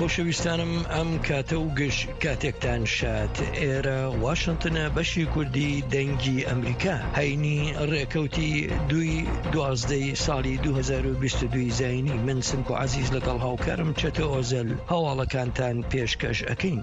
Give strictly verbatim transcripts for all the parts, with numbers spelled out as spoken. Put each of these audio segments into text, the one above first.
خۆشەویستانم ئەم کاتە و گەش کاتێکتان شات ئێرە واشنگتنە بەشی کوردی دەنگی ئەمریکا هەینی ڕێکەوتی دوی دوازدەی ساڵی دوو هەزار و بیست و دوو زاینی من سمک و عەزیز لەگەڵ هاوکارم چەتە ئۆزەل هەواڵەکانتان پێشکەش ئەکەین.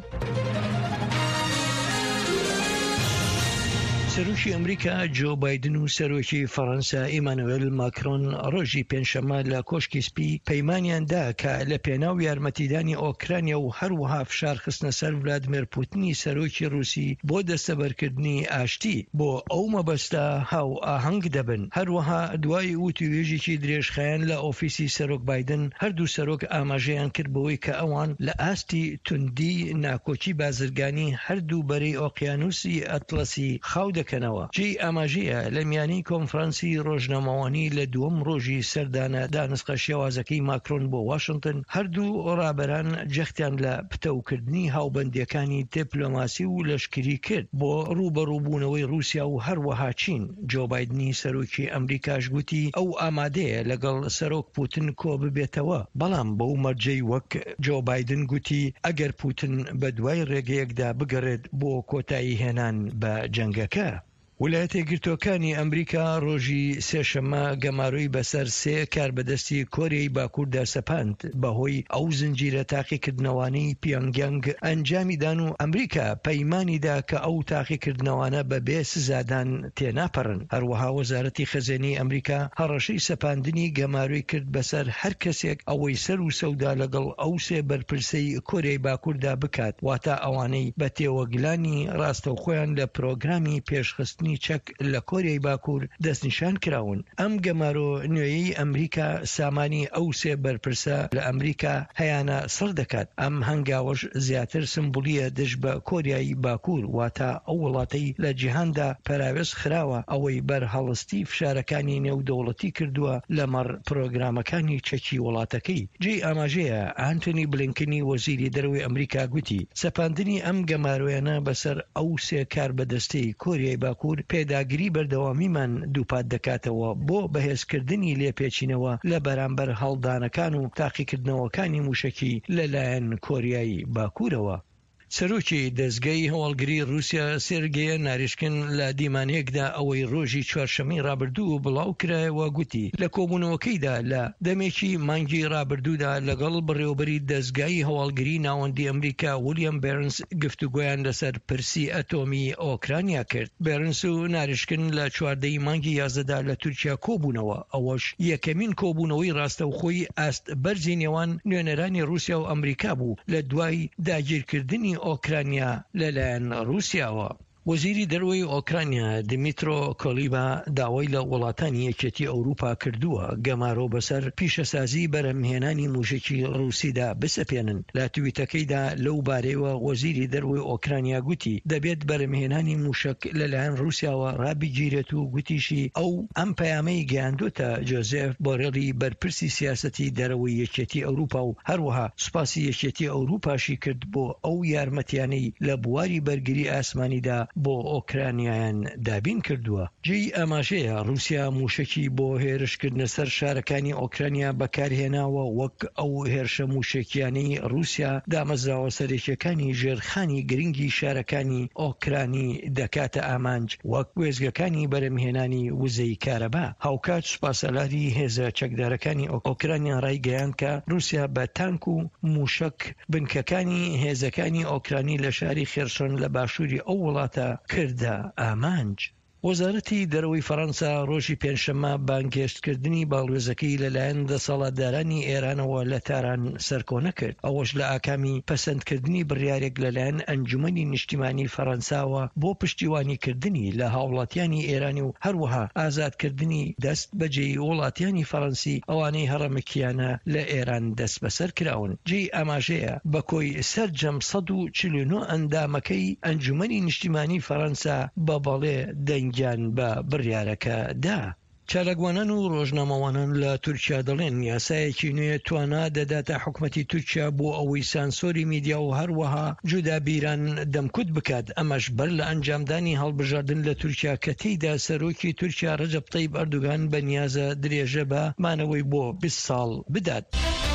سەرۆکی ئەمریکا جۆ بایدن و سەرۆکی فەڕەنسا ئیمانوئێل ماکرۆن ڕۆژی پێنجشەممە لە کۆشکی سپی پەیمانیاندا کە لە پێناو یارمەتیدانی ئۆکرانیا و هەروەها فشار خستنە سەر ڤلادیمیر پوتینی سەرۆکی رووسی بۆ دەستەبەرکردنی ئاشتی بۆ ئەو مەبەستە هاو ئاهەنگ دەبن. هەروەها دوای وتوێژێکی درێژخایەن لە ئۆفیسی سەرۆک بایدن هەردوو سەرۆک ئاماژەیان کرد بەوەی کە ئەوان لە ئاستی توندی ناکۆچی بازرگانی هەردوو بەرەی ئۆقیانوسی ئەتلەسی خاو دەکەنەوە. جێی ئاماژەیە لە میانەی کۆنفرانسی ڕۆژنامەوانی لە دووەم ڕۆژی سەردانە دانسقە شێوازەکەی ماکرۆن بۆ واشنگتن هەردوو ڕابەران جەختیان لە پتەوکردنی هاوبەندیەکانی دیپلۆماسی و لەشکری کرد بۆ ڕوبەڕووبوونەوەی رووسیا و هەروەها چین. جۆ بایدنی سەرۆکی ئەمریکاش گوتی ئەو ئامادەیە لەگەڵ سەرۆک پوتین کۆ ببێتەوە، بەڵام بەو مەرجەی وەک جۆ بایدن گوتی ئەگەر پوتین بە دوای ڕێگەیەکدا بگەڕێت بۆ کۆتایی هێنان بە جەنگەکە. ویلایەتە یەکگرتووەکانی ئەمریکا ڕۆژی سێشەممە گەماروی بەسەر سێ کاربەدەستی کۆریای باکووردا سەپاند بەهۆی ئەو زنجیرە تاقیکردنەوانەی پیۆنگیانگ ئەنجامیدان و ئەمریکا پەیمانیدا کە ئەو تاقیکردنەوانە بەبێ سزادان تێناپەڕن. هەروەها وەزارەتی خەزێنەی ئەمریکا هەڕەشەی سەپاندنی گەماروی کرد بەسەر هەر کەسێک ئەوەی سەر و سەودا لەگەڵ ئەو سێ بەرپرسەی کۆریای باکووردا بکات، واتە ئەوانەی بە تێوەگلانی ڕاستەوخۆیان لە پرۆگرامی پێشخستنی چەک لە کۆریای باکوور دەستنیشان کراون. ئەم گەمارۆ نوێیەی ئەمریکا سامانی ئەو سێ بەرپرسە لە ئەمریکا هەیانە سڕ دەکات. ئەم هەنگاوەش زیاتر سمبولیە دژ بە کۆریای باکوور، واتە ئەو وڵاتەی لە جیهاندا پەراوێز خراوە ئەوەی بەرهەڵستی فشارەکانی نێودەوڵەتی کردووە لەمەڕ پرۆگرامەکانی چەکی وڵاتەکەی. جێی ئاماژەیە ئانتۆنی بلینکنی وەزیری دەرەوەی ئەمریکا گوتی سەپاندنی ئەم گەمارۆیانە بەسەر ئەو سێ کاربەدەستەی کۆریای باکوور پێداگیری بەردەوامیمان دووپات دەکاتەوە بۆ بەهێزکردنی لێپێچینەوە لە بەرامبەر هەڵدانەکان و تاقیکردنەوەکانی موشکی لەلایەن کۆریای باکوورەوە. سەرۆکی دەستگای هەواڵگری رووسیا سێرگێیە ناریشکن لە دیمانەیەکدا ئەوەی ڕۆژی چوارشەمەی ڕابردوو بڵاو کرایەوە گوتی لە کۆبوونەوەکەیدا لە دەمێکی مانگی ڕابردوودا لەگەڵ بڕێوەبەری دەستگای هەواڵگری ناوەندی ئەمریکا ویلیام بێرنس گفتوگۆیان لەسەر پرسی ئەتۆمی ئۆکرانیا کرد. بێرنس و ناریشکن لە چواردەی مانگی یازدەدا لە تورکیا کۆبوونەوە. ئەوەش یەکەمین کۆبوونەوەی ڕاستەوخۆی ئاست بەرزی نێوان نوێنەرانی رووسیا و ئەمریکا بوو لە دوای داگیرکردنی ئۆکرانیا لەلایەن رووسیاوە. وەزیری دەرەوەی ئۆکرانیا دیمیترۆ کۆلیبا داوای لە وڵاتانی یەکێتی ئەوروپا کردووە گەمارۆ بەسەر پیشەسازی بەرهەمهێنانی موشکی رووسیدا بسەپێنن. لە تویتەکەیدا لەو بارەیەوە وەزیری دەرەوەی ئۆکرانیا گوتی دەبێت بەرهەمهێنانی موشک لەلایەن رووسیاوە ڕابگیرێت و گوتیشی ئەو ئەم پەیامەی گەیاندوتە جۆزێف بۆرێلی بەرپرسی سیاسەتی دەرەوەی یەکێتی ئەوروپا و هەروەها سوپاسی یەکێتی ئەوروپاشی کرد بۆ ئەو یارمەتیانەی لە بواری بەرگری ئاسمانیدا بۆ ئۆکرانیایان دابین کردووە. جێی ئاماژەیە رووسیا موشکی بۆ هێرشکردنە سەر شارەکانی ئۆکرانیا بەکارهێناوە وەک ئەو هێرشە موشکیانەی رووسیا دامەزراوە سەرێکیەکانی ژێرخانی گرنگی شارەکانی ئۆکرانی دەکاتە ئامانج وەک وێزگەکانی بەرهەمهێنانی وزەی کارەبا. هاوکات سوپاسەلاری هێزە چەکدارەکانی ئۆکرانیا ڕایگەیاند کە رووسیا بە تانک و موشک بنکەکانی هێزەکانی ئۆکرانی لە شاری خێرسۆن لە باشووری ئەو وڵاتە کردە ئامانج. وەزارەتی دەرەوەی فەڕەنسا ڕۆژی پێنجشەممە بانگهێشتکردنی باڵوێزەکەی لەلایەن دەسەڵاتدارانی ئێرانەوە لە تاران سەرکۆنە کرد. ئەوەش لە ئاکامی پەسەندکردنی بڕیارێک لەلایەن ئەنجومەنی نیشتیمانی فەڕەنساوە بۆ پشتیوانیکردنی لە هاوڵاتیانی ئێرانی و هەروەها ئازادکردنی دەست بەجێی وڵاتیانی فەڕەنسی ئەوانەی هەڕەمەکیانە لە ئێران دەست بەسەر کراون. جێی ئاماژەیە بەکۆی سەرجەم سەد و چل و نۆ ئەندامەکەی ئەنجومەنی نیشتیمانی فەڕەنسا بە بەڵێ دەنگ گیان بە بڕیارەکە دا. چالاکوانان و ڕۆژنامەوانان لە تورکیا دەڵێن یاسایەکی نوێ توانا دەداتە حکومەتی تورکیا بۆ ئەوەی سانسۆری میدیا و هەروەها جودابیران دەمکوت بکات. ئەمەش بەر لە ئەنجامدانی هەڵبژاردن لە تورکیا کە تێیدا سەرۆکی تورکیا ڕەجەب تەیب ئەردوغان بەنیازە درێژە بە مانەوەی بۆ بیست ساڵ بدات.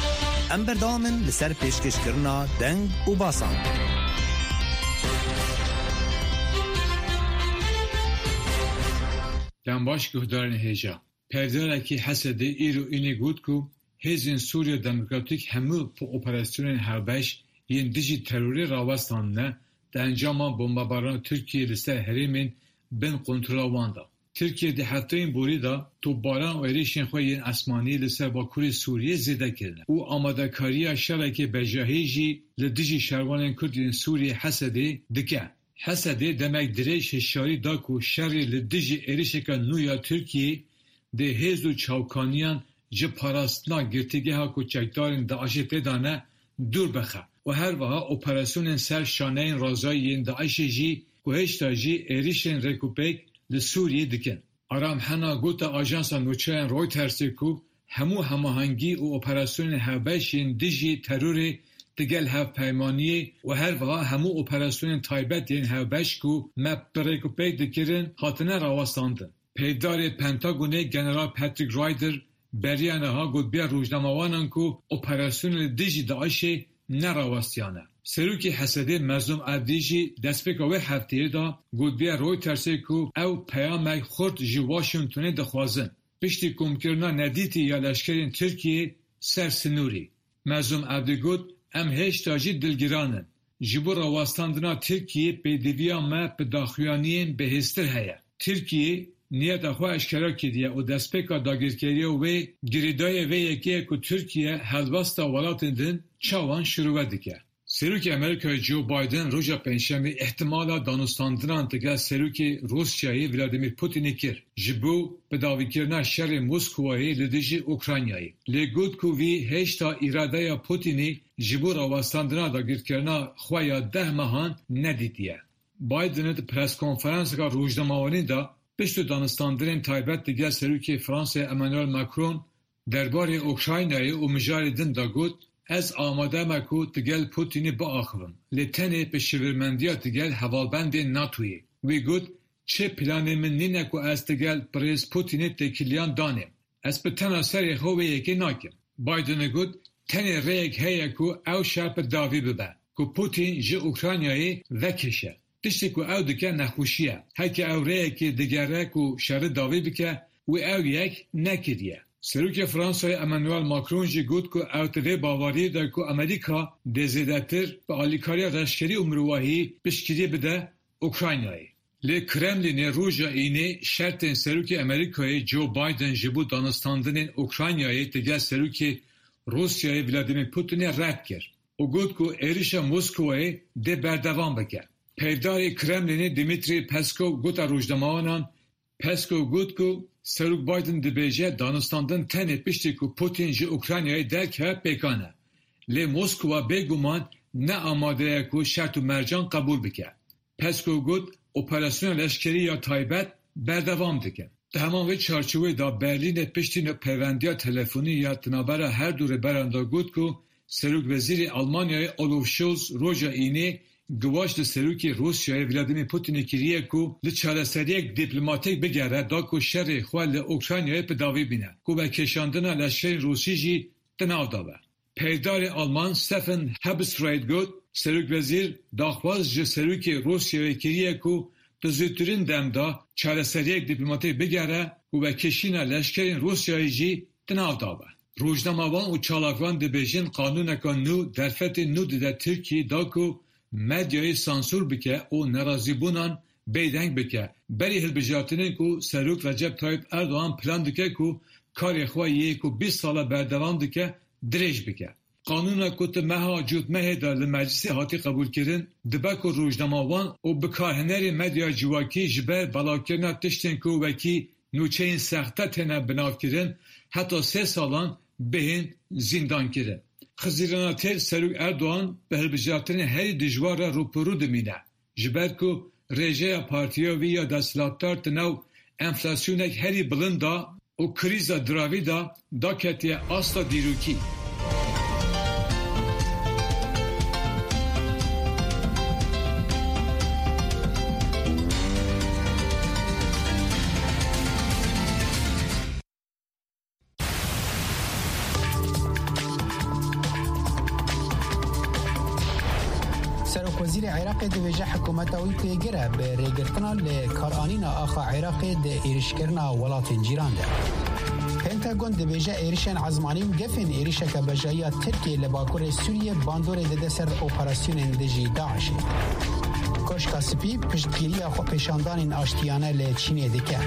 ام بردامن لسر پیشکش کرنا دنگ و باسان. دنباش گهدارن هیجا. پرداره که حسده ایرو اینی گود کو هزین سوریا دموکراتیک همو پو اپراسیون هربش ین دیجی تروری راوستان نه در انجام بمباران ترکیه لسر هریمین بین کنترل واندا. ترکیه ده حتی این بوری دا تو باران و ایریشن خواه ین اسمانی لسر باکوری سوریه زیده کرده. او آماده کاری شرکه بجاهیجی لدیجی شروان کرد سوریه حسده دکه. حسده demek direş şari da ku şerri li dijî êrişeka nû ya Tirkiyeyê dê hêz û çawkaniyan ji parastina girtîgeha ku çekdarên Daişê tê dane dûr bixe û her wiha operasyonên ser şaneyên razayiyên Daişê jî ku hêşta jî êrişên Rekûpek li Sûriyê dikin. Aram hena gota ajansa nûçeyên Reutersê ku hemû hemahengî û operasyonên hevbeşên dijî terorê digel hevpeymaniyê û her wiha hemû operasyonên taybet yên hevbeş ku me bi Rekûpek dikirin hatine rawestandin. Peydarê Pentagonê General Patrick Ryder beriya niha gotbiya rojnamawanan ku operasyonên li dijî Daişê nerawestiyane. Serokê Hesedê Mezlûm Ebdî jî destpêka wê hefteyê da gotbiya Reutersê ku ew peyamek xurt ji Washingtonê dixwazin piştî komkirina nedîtî ya leşkerên Tirkiyeyê ser sinûrî. Mezlûm Ebdî got em hêşta jî dilgiranin. Ji bo rawestandina Tirkiyeyê pêdiviya me bi daxuyaniyên bihêztir heye. Tirkiye niyeta xwe eşkera kiriye û destpêka dagirkeriya wê girêdayê vê yekê ku Tirkiye helbesta welatên din çawan şîrove dike. Serokê Amerîkayê Joe Biden roja pênşemê ihtimala danûstandinan digel Serokê Rusyayê Vladimir Putinê kir ji bo bidavîkirina şerê Moskowayê li dijî Ukraynayê. Lê got ku vî hêşta îradeya Putinê ji bo rawestandina dagirkirina xwe ya deh mehan nedîtiye. Bidenê di preskonferanseka rojnamawanî da piştî danûstandinên taybet digel Serokê Fransayê Emmanuel Macron derbarê Ukraynayê û mijarê din da got ez amade me ku digel Putinê biaxivim. Lê tenê bi şivirmendiya digel hevalbendên NATOyê. Wê got çi planê min nîne ku ez digel Birêz Putinê têkiliyan danêm. Ez bi tena serê xwe wê yekê nakim. Bidenê got tenê rêyek heye ku ew şer bi davî bibe. Ku Putin ji Ukraynayê vekişe. Tiştî ku ew dike nexweşî ye. Heke ew rêyekê digere ku şerê davî bike wê ew yek nekiriye. Serokê Fransayê Emmanuel Macron jî got ku ew di vê bawariyê de ku Amerîka dê zêdetir bi alîkariya leşkerî û mirovahî piştgirî bide Ukraynayê. Lê Kremlînê roja înê şertên Serokê Amerîkayê Joe Biden ji bo danûstandinên Ukraynayê digel Serokê Rusyayê Vladimir Putinê red kir. û got ku êrişa Moskowayê dê berdewam bike. Peydarê Kremlînê Dmitry Peskov gota rojnamawanan Peskov got ku Serok Biden dibêje danûstandin tenê piştî ku Putin ji Ukraynayê derkeve pêkan e. Lê Moskova bêguman ne amade ye ku şert û mercan qebûl bike. Peskov got operasyona leşkerî ya taybet berdewam dike. Di heman vê çarçovê da Berlînê piştî peyvendiya telefonî ya tinabera her du rêberan da got ku Serokvezîrê Almanyayê Olaf Scholz roja înê giwaş li Serokê Rusyayê Vladimir Putinê kiriye ku li çareseriyek dîplomatîk bigere da ku şerê xwe li Ukraynayê bi davî bîne ku vekeşandina leşkerên Rûsî jî di nav da be. Peydarê Alman Stefan Hebestreit got Serokvezîr daxwaz ji Serokê Rusyayê kiriye ku di zûttirîn dem da çareseriyek dîplomatîk bigere ku vekeşîna leşkerên Rusyayê jî di nav da be. Rojnamavan û çalakvan dibêjin qanûneka nû derfetê nû dide Tirkiyê da ku medyayê sansûr bike û nerazîbûnan bêdeng bike. Berî hilbijartinên ku Serok Recep Tayyip Erdoğan plan dike ku karê xwe yê ku bîst sala berdevam dike dirêj bike. Qanûna ku ti meha cûtmehê da li meclisê hatî qebûlkirin dibe ku rojnamavan û bikarhenerê medya civakî ji ber belavkirina tiştên ku wekî nûçeyên sexte têne binavkirin heta sê salan bihên zîndankirin. Xizîrana têr Serok Erdoğan bi hilbijartinê herî dijwar re rûpirû dimîne. Ji ber ku rêjeya partiya wî ya desthilatdar di nav enflasyonek herî bilind da û krîza diravî da daketiye asla dîrokî. سروکوزیر عراق دویجه حکومتاوی پیگره به ریگرتنا لکارانین آخا عراق ده ایرشکرنا ولات جیران ده. پنتاگون دویجه ایرشن عزمانی و گفن ایرشه که بجایی ترکیه لباکور سوریه باندور ده سر اپراسیون دجی داعشی. کشکا سپی پشتگیری خو پیشاندان آشتیانه لچینه دکه.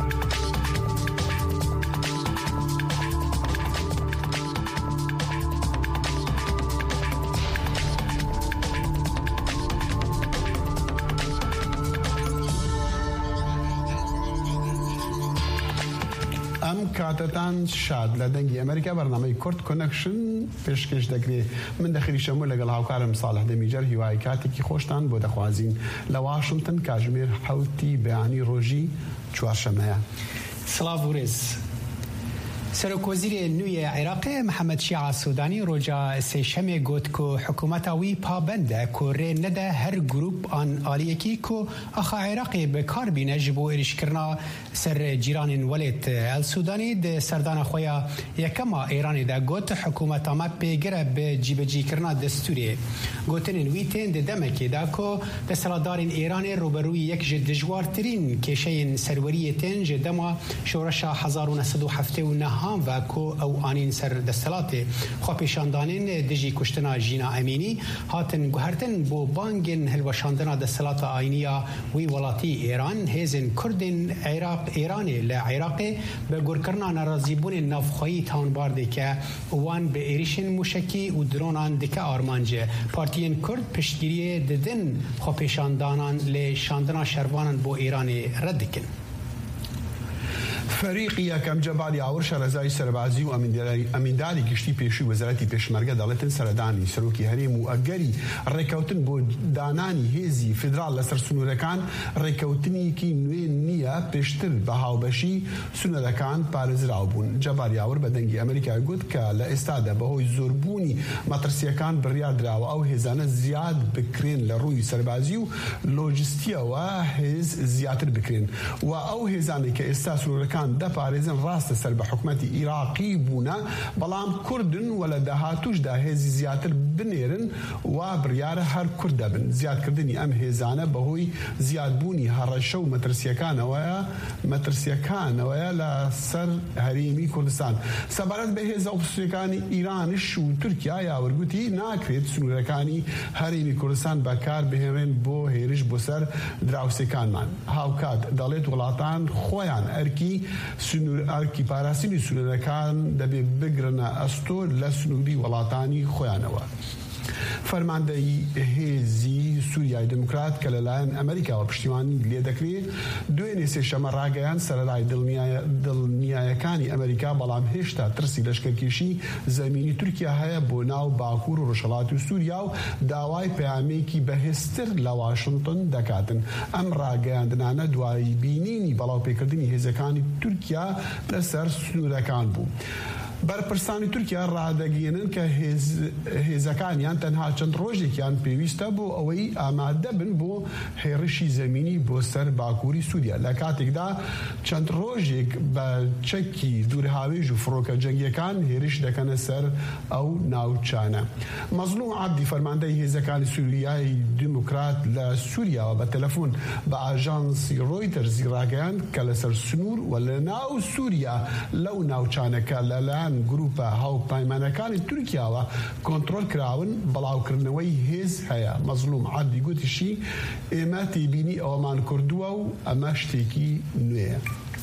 کاتتان شاد لدنگی امریکا برنامه کورت کانکشن پیشکش دکری من داخلی شمول لگل هاوکارم صالح دمیجر هیوای کاتی کی خوشتان بود خوازین لواشنطن کاجمیر حوتی بیانی روجی چوارشمه. سلام ورز. سروکوزیر نوی عراق محمد شیعه سودانی روجا سیشم گوت کو حکومتاوی پابنده کو ری نده هر گروپ آن آلیکی کو اخا عراقی به کار بینه جبو ایرش کرنا سر جیران ولید السودانی ده سردان خویا یکما ایرانی ده گوت حکومت آمد پیگره به جیب جی کرنا دستوری گوتن ویتین ده دمکی ده کو ده سلادارین ایرانی روبروی یک جد جوارترین کشین سروریتین جدما شورشا هزار و نهصد و هفتاد و نه و کو او آنین سر دستلات خو پیشاندانین دجی کشتنا جینا امینی هاتن گوهرتن بو بانگن هلوشاندنا دستلات آینیا وی ولاتی ایران هزن کردن عراق ایرانی لعراق به گرکرنا نرازیبون نافخویی تان بارده که وان به ایریشن موشکی و درونان دکه آرمانجه پارتین کرد پشتگیری ددن خو پیشاندانان لشاندنا شروانان بو ایرانی ردکن. فريق كم جبال يعور رزاي سربازي وامينداري گشتي پیشي وزارتي پشمرگه دولتن سرداني سروكي هريم واگري ريكوتن بو داناني هيزي فدرال لسر سنوركان ريكوتني كي نوين نيا پشتر بهاوبشي سنوركان بارز راوبون جبال يعور بدنگي امريكا گوت كا لاستاده بهوي زوربوني مترسيكان برياد راو او هزانه زياد بكرين لروي سربازي لوجستيا وهز زياتر بكرين واو هزانه كاستاس سنوركان ده پارێزن ڕاستە سەر بە حکومەتی عێراقی بوونە بەڵام کوردن وەلە داهاتووشدا هێزی زیاتر بنێرن و بڕیارە هەر کورد دەبن زیادکردنی ئەم هێزانە بەهۆی زیادبوونی هەڕەشە و مەترسیەکانەوەیە مەترسیەکانەوەیە لە سەر هەرێمی کوردستان سەبارەت بە هێزە ئۆپسیۆنەکانی ئیرانش و تورکیا یاوەرگوتی ناکرێت سنوورەکانی هەرێمی کوردستان بەکار بهێنرێن بۆ هێرش بۆ سەر دراوسەکانمان هاوکات دەڵێت وڵاتان خۆیان ئەرکی سنور ئەرکی پاراستنی سنوورەکان دەبێت بگرنە ئەستۆ لە سنووری وڵاتانی خۆیانەوە. فەرماندەی هێزی سووریای دموکرات کە لەلایەن ئەمریکاوە پشتیوانی لێ دەکرێت دوێنێ سێشەمە ڕاگەیان سەرەتای دڵنیایەکانی ئەمریکا بەڵام هێشتا ترسی لەشکەرکێشی زەمینی تورکیا هەیە بۆ ناو باکوور و ڕۆژهەڵاتی و سووریا و داوای پەیامێکی بەهێزتر لە واشنطن دەکاتن. ئەم ڕاگەیاندنانە دوای بینینی بەڵاوپێکردنی هێزەکانی تورکیا لەسەر سنوورەکان بوو. بەرپرسانی تورکیا ڕادەگەێنن کە هێزەکانیان تەنها چەند ڕۆژێکیان پێویستە بۆ ئەوەی ئامادە بن بۆ هێڕشی زەمینی بۆ سەر باکووری سووریا لە کاتێکدا چەند ڕۆژێک بە چەکی دوورهاوێژ و فڕۆکە جەنگیەکان هێرش دەکەنە سەر ئەو ناوچانە. مەزلوم عەبدی فەرماندەی هێزەکانی سووریای دموکرات لە سووریاوە بە تەلەفۆن بە ئاژانسی ڕۆیتەرز ڕاگەیاند کە لەسەر سنوور و لە ناو سووریا لەو ناوچانەکە لەلایەن گروپە هاوپەیمانەکانی تورکیاوە کۆنتڕۆل کراون بەڵاوکردنەوەی هێز هەیە. مەزلوم عەبدی گوتیشی ئێمە تێبینی ئەوەمان کردووە و ئەمە شتێکی نوێیە.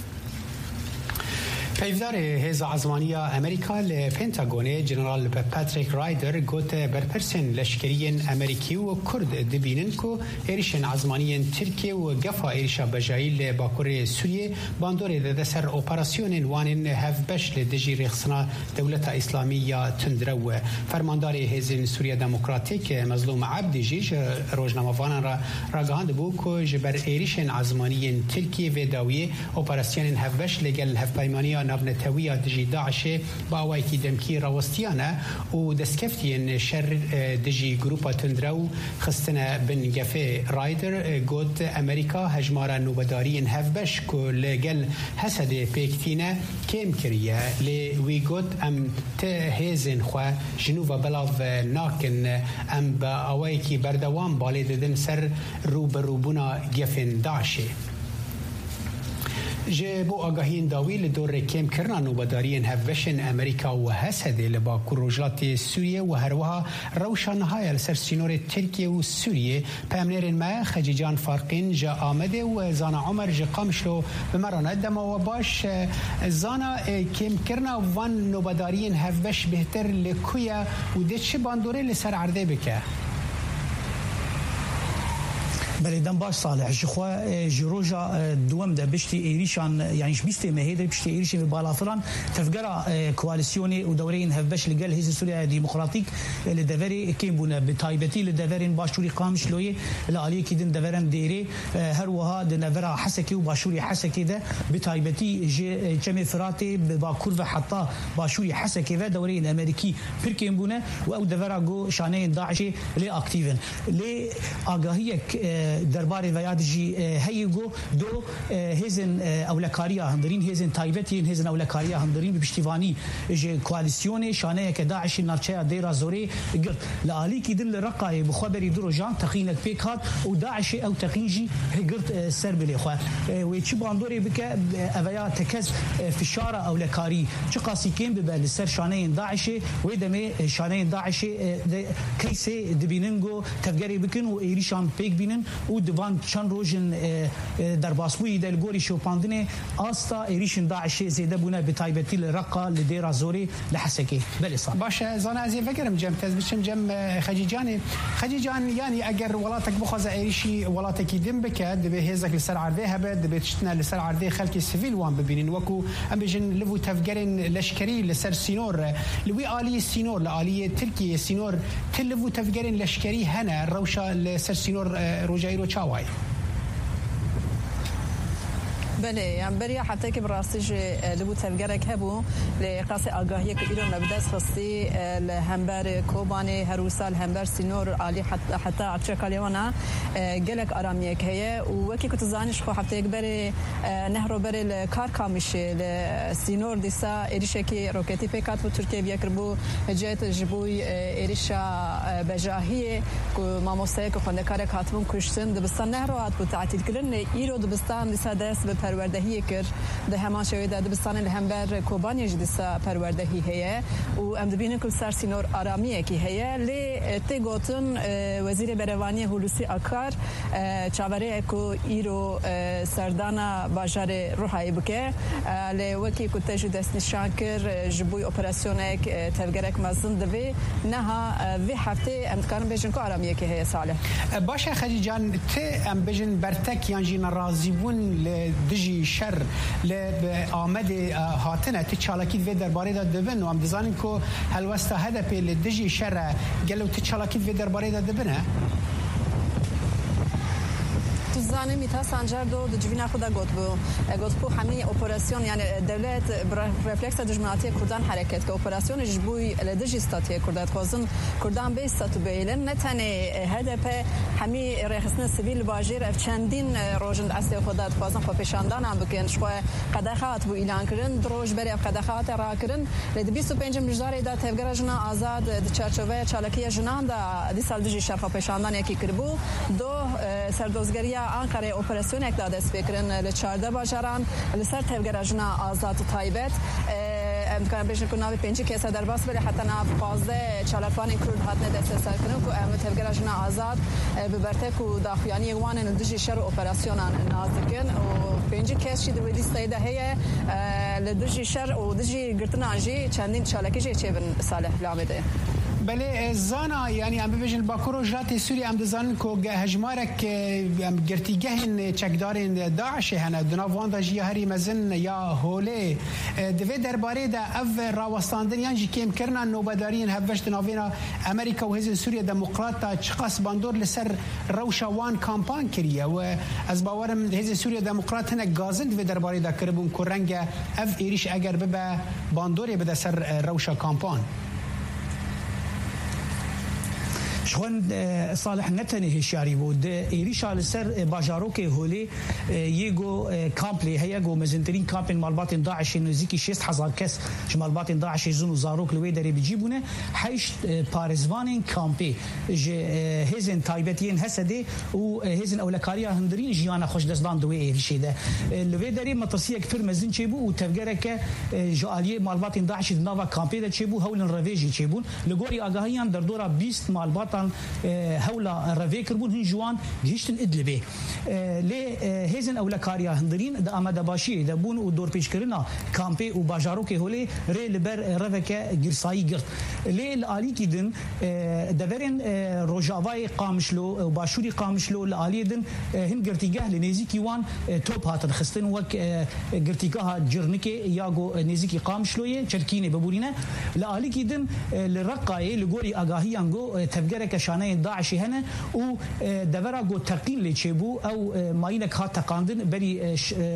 پیفدار هیز عزمانی امریکا لپنتاگون جنرال پاتریک رایدر گوت برپرسن لشکریین امریکی و کرد دبینن کو ایریشن عزمانی ترکیه و گفا ایریشا بجایی لباکور سوریه باندور ده سر اپراسیون وانن هفبش لدجی رخصنا دولت اسلامی تندرو. فرماندار هیز سوریه دموکراتیک مظلوم عبدی جیج روزنامه‌وانان را راگهاند بو کو جبر ایریشن عزمانی ترکیه و داویه اپراسیون هفبش لگل هفپیمانی یا نافنتویا دجی داعش با وایکی دمکی راوستیانه و دسکفتین شر دجی گروپا تندرو خستنا بن گفه رایدر گوت امریکا هجمارا نوبدارین هفبش که لگل حسد پیکتینه کم کریه لی وی گوت ام تهیزن خواه جنوب بلاو ناکن ام با آوائکی بردوان بالی ددن سر رو بروبونا گفن داعشه جبو آگاهین داوی لدور کم کرنا نوبدارین هفوشن امریکا و حسده لبا کروجلات سوریه و هروها روشانهای لسر سینور ترکیه و سوریه پامنرین ما خجیجان فارقین جا آمده و زانا عمر جا قامشلو بمرانه دما و باش زانا کم کرنا وان نوبدارین هفوش بهتر لکویا و ده چه باندوره لسر عرده بکه بلدن باش صالح جخوا جروجا دوم ده بشتي ايريشان يعني بيستي مهيدر بشتي ايريشان بالافران تفقرا كواليسيوني ودورين هفبش لقال هيز سوريا ديمقراطيك لدفري كيمبونا بتايبتي لدفرين باشوري قامش لوي لالي كيدن دفرن ديري هروها دنفرا حسكي وباشوري حسكي ده بتايبتي جمع فراتي باكور حتى باشوري حسكي ده دورين امريكي بيركيمبونا او دفرا جو شانين داعشي لي اكتيفن لي اگاهيك درباره ویادجی هیگو دو هزن اولکاریا هندرین هزن تایبتین هزن اولکاریا هندرین بپشتیوانی ج کواليسيون شانه که داعش نرچه دیرا زوری گرد لالی کی دل رقای بخبری درو جان تقینک پیکات و داعش او تقینجی گرد سر بلی خو و چی باندوری بک اویا تکز فشار اولکاری چه قاسیکین به سر شانه داعش و دمه شانه داعش کیسه دبیننگو تفگری بکن و ایریشان پیک بینن و دوان چند روزن در باسبوی دل گوری شوپاندنه آستا ایریشن داعش زیده بونه به تایبتی لرقا لدیرا زوری لحسکی بله صح باشه زانا از فکرم جم تزبشم جم خجیجان خجیجان یعنی اگر ولاتک بخوز ایریشی ولاتکی دم بکد به هزک لسر عرضه هبد به تشتنا لسر عرضه خلک سیویل وان ببینین وکو ام بجن لو تفگرن لشکری لسر سینور لوی آلی سینور لالی ترکیه سینور تلو تفگرن لشکری هنا روشا لسر سینور روجايرو تشاواي بله يعني بريا حتى كي براستيج لبو تفجرك هبو لقاس آگاهی که ایران نبدس خستی لهمبر کوبانی هروسال همبر سینور عالی حتى حتى عشرة كليوانا جلك آرامیه که هی و وکی کت زانش خو حتى يكبر نهرو بر الكار کامش لسینور دیسا ایریشه کی روکتی پیکات و ترکیه بیا کربو جت جبوی ایریشا بجاهیه که ماموسه که خونده کار کاتبون کشتن دبستان نهرو هات بو تعطیل کردن ایرو دبستان دیسا دست به پروردهی کرد ده همان شوی ده دبستان لهمبر کوبانی جدیسا پروردهی هیه و ام دبینن کل سر سینور آرامیه کی هیه لی تی گوتن وزیر بروانی هولوسی آکار چاوره اکو ایرو سردانا باجار روحایی بکه لی وکی کتجو دست نشان کر جبوی اپراسیون اک تفگرک مزن دوی نها وی هفته ام دکارن بیجن که آرامیه کی هیه صالح باشه خدیجان تی ام بیجن برتک یانجی نرازیبون لدجی شر لآمد هاتنه تچالاکی و درباره داد دبن و ام دزانیم که هلوستا هدف لدجی شر گلو تچالاکی و درباره داد دبنه زانه میتا سانجر دو دجوینا خدا گفت بو گفت بو همین اپراسیون یعنی دولت رفلکس دجمناتی کردان حرکت که اپراسیون جبوی لدجی استاتیه کردات خوازن کردان به استاتو بیلن نتنه هدف همین رخصن سیویل باجر اف چندین روزند اصلی خودات خوازن خو پیشاندان هم بکن شو قداخات بو اعلان کردن دروج بری قداخات را کردن لد بیست و پنج مجدار دا تفگر جنا آزاد د چارچوبه چالکی جنان دا دی سال دجی شرف پیشاندان یکی کربو دو سردوزگری آنکاره اپراسیون یک داده سپیکرن لچارده باجران لسر تفگرجنا آزاد تایبت امکان بیشتر کنار پنجی کیسه در باس ولی حتی نه پازده چالفانی کرد هاتن دست سر کنن که ام تفگرجنا آزاد ببرته که داخیانی وان ندیجی شر اپراسیون نازکن و پنجی کیس شده ولی استایده هی لدیجی شر و دیجی گرتن آنجی چندین چالکیجی چه بن صالح لامده بله زانا یعنی ام ببیجن باکورو جات سوری ام دزان کو هجمارک ام گرتیگهن چکدارن داعش هنه دنا واندا جی هری مزن یا هوله دوی درباره ده اف راوستاندن یعنی کم کرنا نوبدارین هفشت ناوینا امریکا و حزب سوریه دموکراتا چقاس باندور لسر روشوان کامپان کریه و از باورم حزب سوریه دموکرات هنه گازن دوی درباره ده کربون کرنگ اف ایریش اگر ببه باندوری بده سر روشا کامپان شخون صالح نتنه شاری بود ایریش على سر باجاروک هولی یگو کامپلی هیا گو مزنترین کامپین مالبات داعش نزدیکی شصت هزار کس مالبات داعش زون زاروک لوی داری بجیبونه هشت پارزوان کامپی ج هزن تایبتین حسدی و هزن اولکاریا هندرین جیانا خوش دزدان دوی ایریش ده لوی داری متصیه کفر مزن چیبو و تفگره که جالیه مالبات داعش نوا کامپی ده چیبو هول رویجی چیبون لگوری آگاهیان در دورا بیست مالبات هولا رفيكر بون هنجوان جيشتن إدلبي لي هزن أولا كاريا هندرين دا أما دباشي دا بون ودور بيش كرنا كامبي وباجاروكي هولي ري لبر رفكا جرساي قرط لي الآلي كيدن دبرين روجاواي قامشلو وباشوري قامشلو الآلي دن هن قرتيقه لنيزيكي وان توب هاتن خستن وك قرتيقها جرنكي ياغو نيزيكي قامشلوية چركيني ببورينا الآلي كيدن لرقاي لغوري آگاهيانگو تفجر كشانه داعش هنا و دورا جو تقين لتشبو او ماينك هات تقاندن بري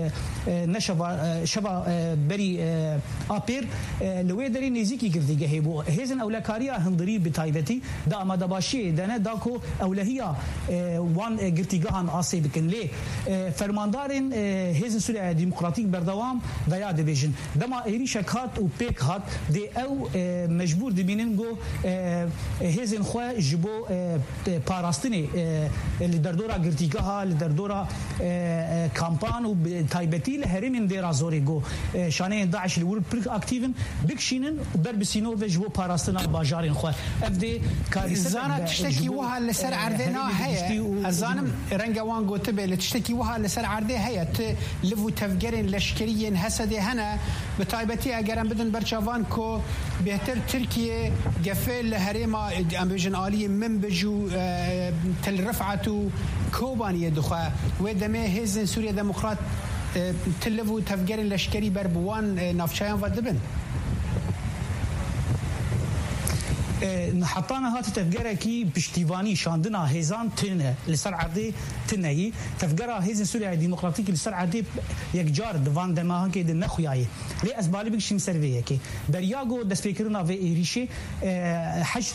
نشبا شبا بري ابير لوي دري نيزيكي گرديگه هيبو هزن اولكاريا هندري بتايبتي دا ما دباشي دنا داكو اولهيا وان گرتيگهان اسي بكن لي فرماندارن هزن سوريا ديمقراطيك بردوام ديا ديفيجن دما ايريش هات و بيك هات دي او مجبور دبينن جو هزن خو جبو پاراستنی لدردورا گرتیگاها لدردورا کامپان و تایبتی لهرمین دیرا زوری گو شانه داعش لور پرک اکتیون بکشینن بر بسینو و جبو پاراستنا باجارین خو افدی زانا تشتكي وها لسر عردنا هي ازانم رنگوان گوته به تشتكي وها لسر عرده هي لفو تفجرين لشکريين حسده هنا بتایبتی اگرم بدن برچوان کو بهتر ترکیه گفل هرما امبیجن عالی من بجو تل رفعتو كوبانية دخا ودمه هزن سوريا ديمقراط تلفو تفجير لشكري بربوان نافشايان ودبن نحطانا هات تفجرة كي بشتيفاني شاندنا هيزان تنه لسر عدي تنهي تفجرة هيزن سوريا ديمقراطيك لسر عدي يكجار دفان دماغن كي دن نخوياي لي أسبالي بكش مسرويه كي برياغو دس فكرنا في إيريشي حش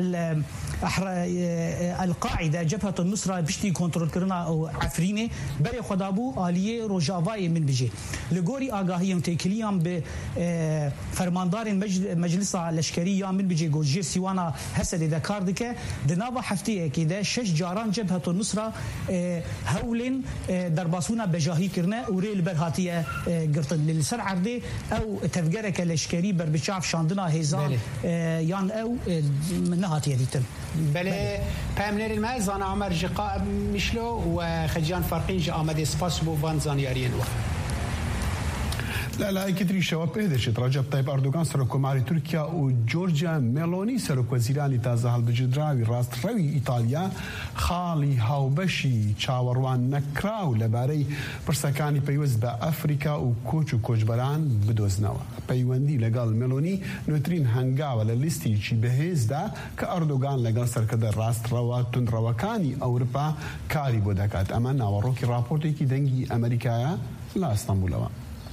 القاعدة جبهة النصرة بشتي كنترول كرنا أو عفرينة بري خدابو آلية روجافاي من بيجي لغوري آگاهيم تيكليام بفرماندار مجلس العسكرية من بيجي جوجي سيوانا هسه إذا كاردك دنابا حفتيه كده شش جاران جبهة النصرة هولين درباسونا بجاهي كرنا وريل برهاتية قرطن للسر عرضي أو تفجرك الاشكري بربشاف شاندنا هيزان يان أو نهاتية ديتن بله پامنر الماء زانا عمر جقاء مشلو وخجان فرقين جا آمد سپاس بو وان زانيارين وقت لا لا كتري شباب بهدشت رجب طيب أردوغان سرق ماري تركيا وجورجيا ميلوني سرق وزيراني تازه البجدراوي راست روي إيطاليا خالي هاوبشي چاوروان نكراو لباري برسكاني بيوز بأفريكا وكوچ وكوچبران بدوزنوا بيوندي لقال ميلوني نوترين هنگاوا لليستي چي بهز دا كأردوغان لقال سركدر راست روا تن رواكاني أوروبا كاري بودكات أما ناوروكي رابورتي كي دنگي أمريكايا لا اسطنبولوا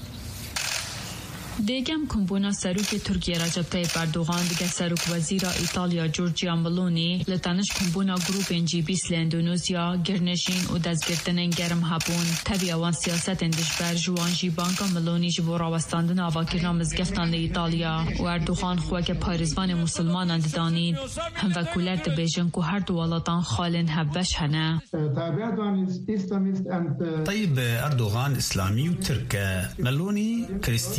دیگم کمبونا سروک ترکیه رجب طیب اردوغان دیگه سروک وزیر ایتالیا جورجیا ملونی لطنش کمبونا گروپ انجی بیس لاندونوزیا گرنشین و دزگرتنن گرم هبون تبی اوان سیاست اندش بر جوانجی بانکا ملونی جبو راوستاندن آواکرنا مزگفتان لایتالیا و اردوغان خواه پاریزوان مسلمان انددانید هم وکولر دبیجن که هر دوالاتان خالن هبش هنه طيب أردوغان إسلامي وتركيا ملوني كريستيانة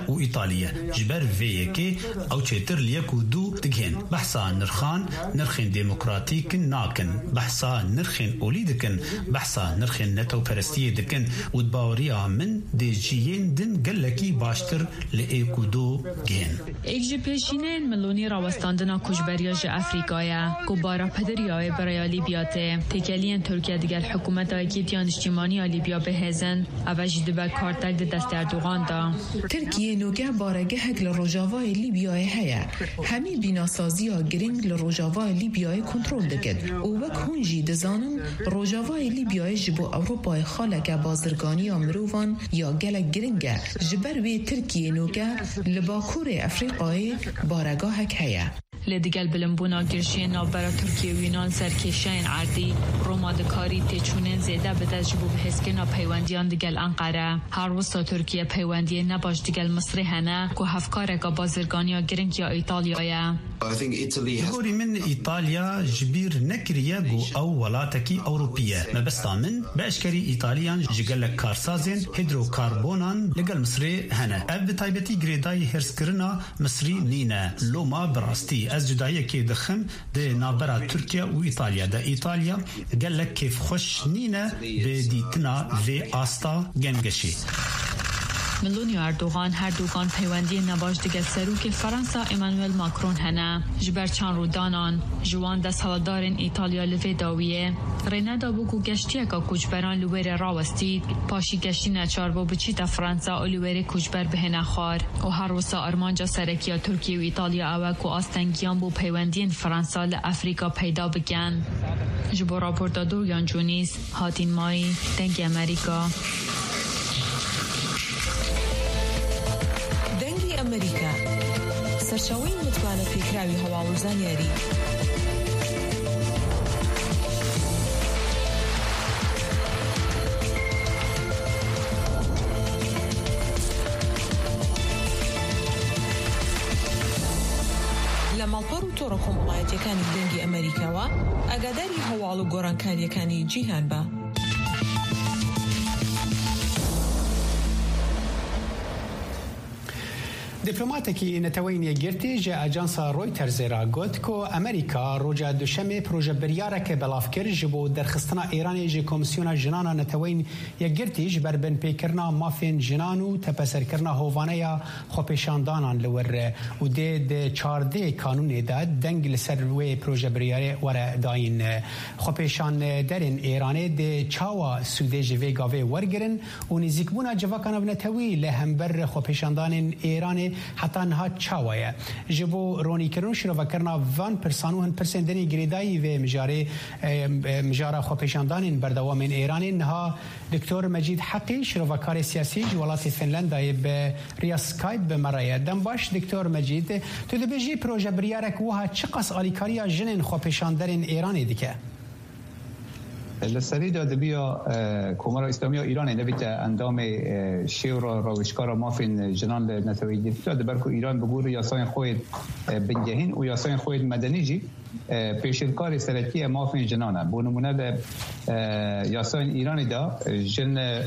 و إيطاليا جبر فيكي أو تشتر ليكو دو تجهن بحثا نرخان نرخين ديمقراطيك ناكن بحثا نرخين أوليدكن بحثا نرخين نتو برستيه دكن ودباوريا من دي جيين دن قلكي باشتر لإيكو دو جهن ایج پیشینین ملونی راوستاندنا کجبریا ج افریقایا کوبارا پدریای برای لیبیاته تکلیان ترکیه دیگر حکومت اگیتیان اجتماعی لیبیا به هزن اوج دبا کارتل دست اردوغان دا ترکیه نوگه بارگه هک لروجاوای لیبیای هیا همی بیناسازی ها گرینگ لروجاوای لیبیای کنترل دکد او وک هونجی دزانن روجاوای لیبیای جبو اوروپای خالک بازرگانی مروان یا گلک گرینگه جبر وی ترکیه نوگه لباکور افریقای بارگاه هک هیا لدیگل بلنبونا گرشی نوبرا ترکیه و یونان سرکشین عردی رومادکاری تیچونن زیده به تجربه به حسکنا پیوندیان دیگل انقره هر وسط ترکیه پیوندی نباش دیگل مصری هنه که هفکارک بازرگانی گرنگ یا ایتالیایه گوری من ایتالیا جبیر نکریه گو او ولاتکی اوروپیه مبستا من باشکری ایتالیان جگل کارسازین هیدروکاربونان لگل مصری هنه اف تایبتی گریدای هرسکرنا مصری نینه لوما براستی از جدایی که دخم ده نابرا ترکیه و ایتالیا ده ایتالیا گلک کیف خوش نینه به دیتنا و آستا گنگشی ملونی اردوغان هر دوگان پیوندی نباش دیگه سروک فرانسا ایمانوئل ماکرون هنه جبر چان رودانان جوان ده سالدارن ایتالیا لوی داویه ریندا بگو گشتیه که کجبران لویر راوستید پاشی گشتی نچار با بچی تا فرانسا و لویر کجبر به نخار و هر وسا ارمانجا سرکیا ترکیه و ایتالیا اوک و آستنگیان بو پیوندین فرانسا لافریقا پیدا بگن جبو راپورتا دوریان جونیز هاتین مایی دنگ امریکا امریکا سرچاوی متوانه پیکراوی هوا و زانیاری لما الپارو تورا کمولایتی کانی دنگی امریکا و اگاداری هوا و گورانکاری کانی جیهان با دیپلماتکی نتوین یگرتی جه اجانسا رویترز را گوت که امریکا روجا دوشمه پروژه بریاره که بلاف کر جبو درخستنا ایرانی جه کمیسیون جنانا نتوین یگرتی جبر بن پیکرنا مافین جنانو تپسر کرنا هوانه یا خوپیشاندانان لور و ده ده چارده کانون داد دنگ لسر روی پروژه بریاره وره داین خوپیشان درین ایرانی ده چاوا سوده جوه گاوه ورگرن و نزیکبونا جواکانا بنتوی لهمبر خوپیشاندان ایرانی حتی نها چاوایه جبو رونی کرون شروع کرنا وان پرسانو هن پرسندنی گریدایی و مجاره مجاره خوپیشاندان بردوام ایرانی نها دکتر مجید حقی شروع کار سیاسی جوالات فنلندای به ریاسکایپ به مرایه دم باش دکتر مجید تو دو بیجی پروژه بریارک وها چقص آلیکاریا جنین خوپیشاندن ایرانی دیگه لسری داده بیا کمارا اسلامی ایران نویت اندام شیور روشکار مافین جنان نتویدی داده برکو ایران بگور یاسای خود بنجهین و یاسای خود مدنی جی پیشنکار سرکی مافین جنانه بو نمونه به یاسای ایرانی دا جن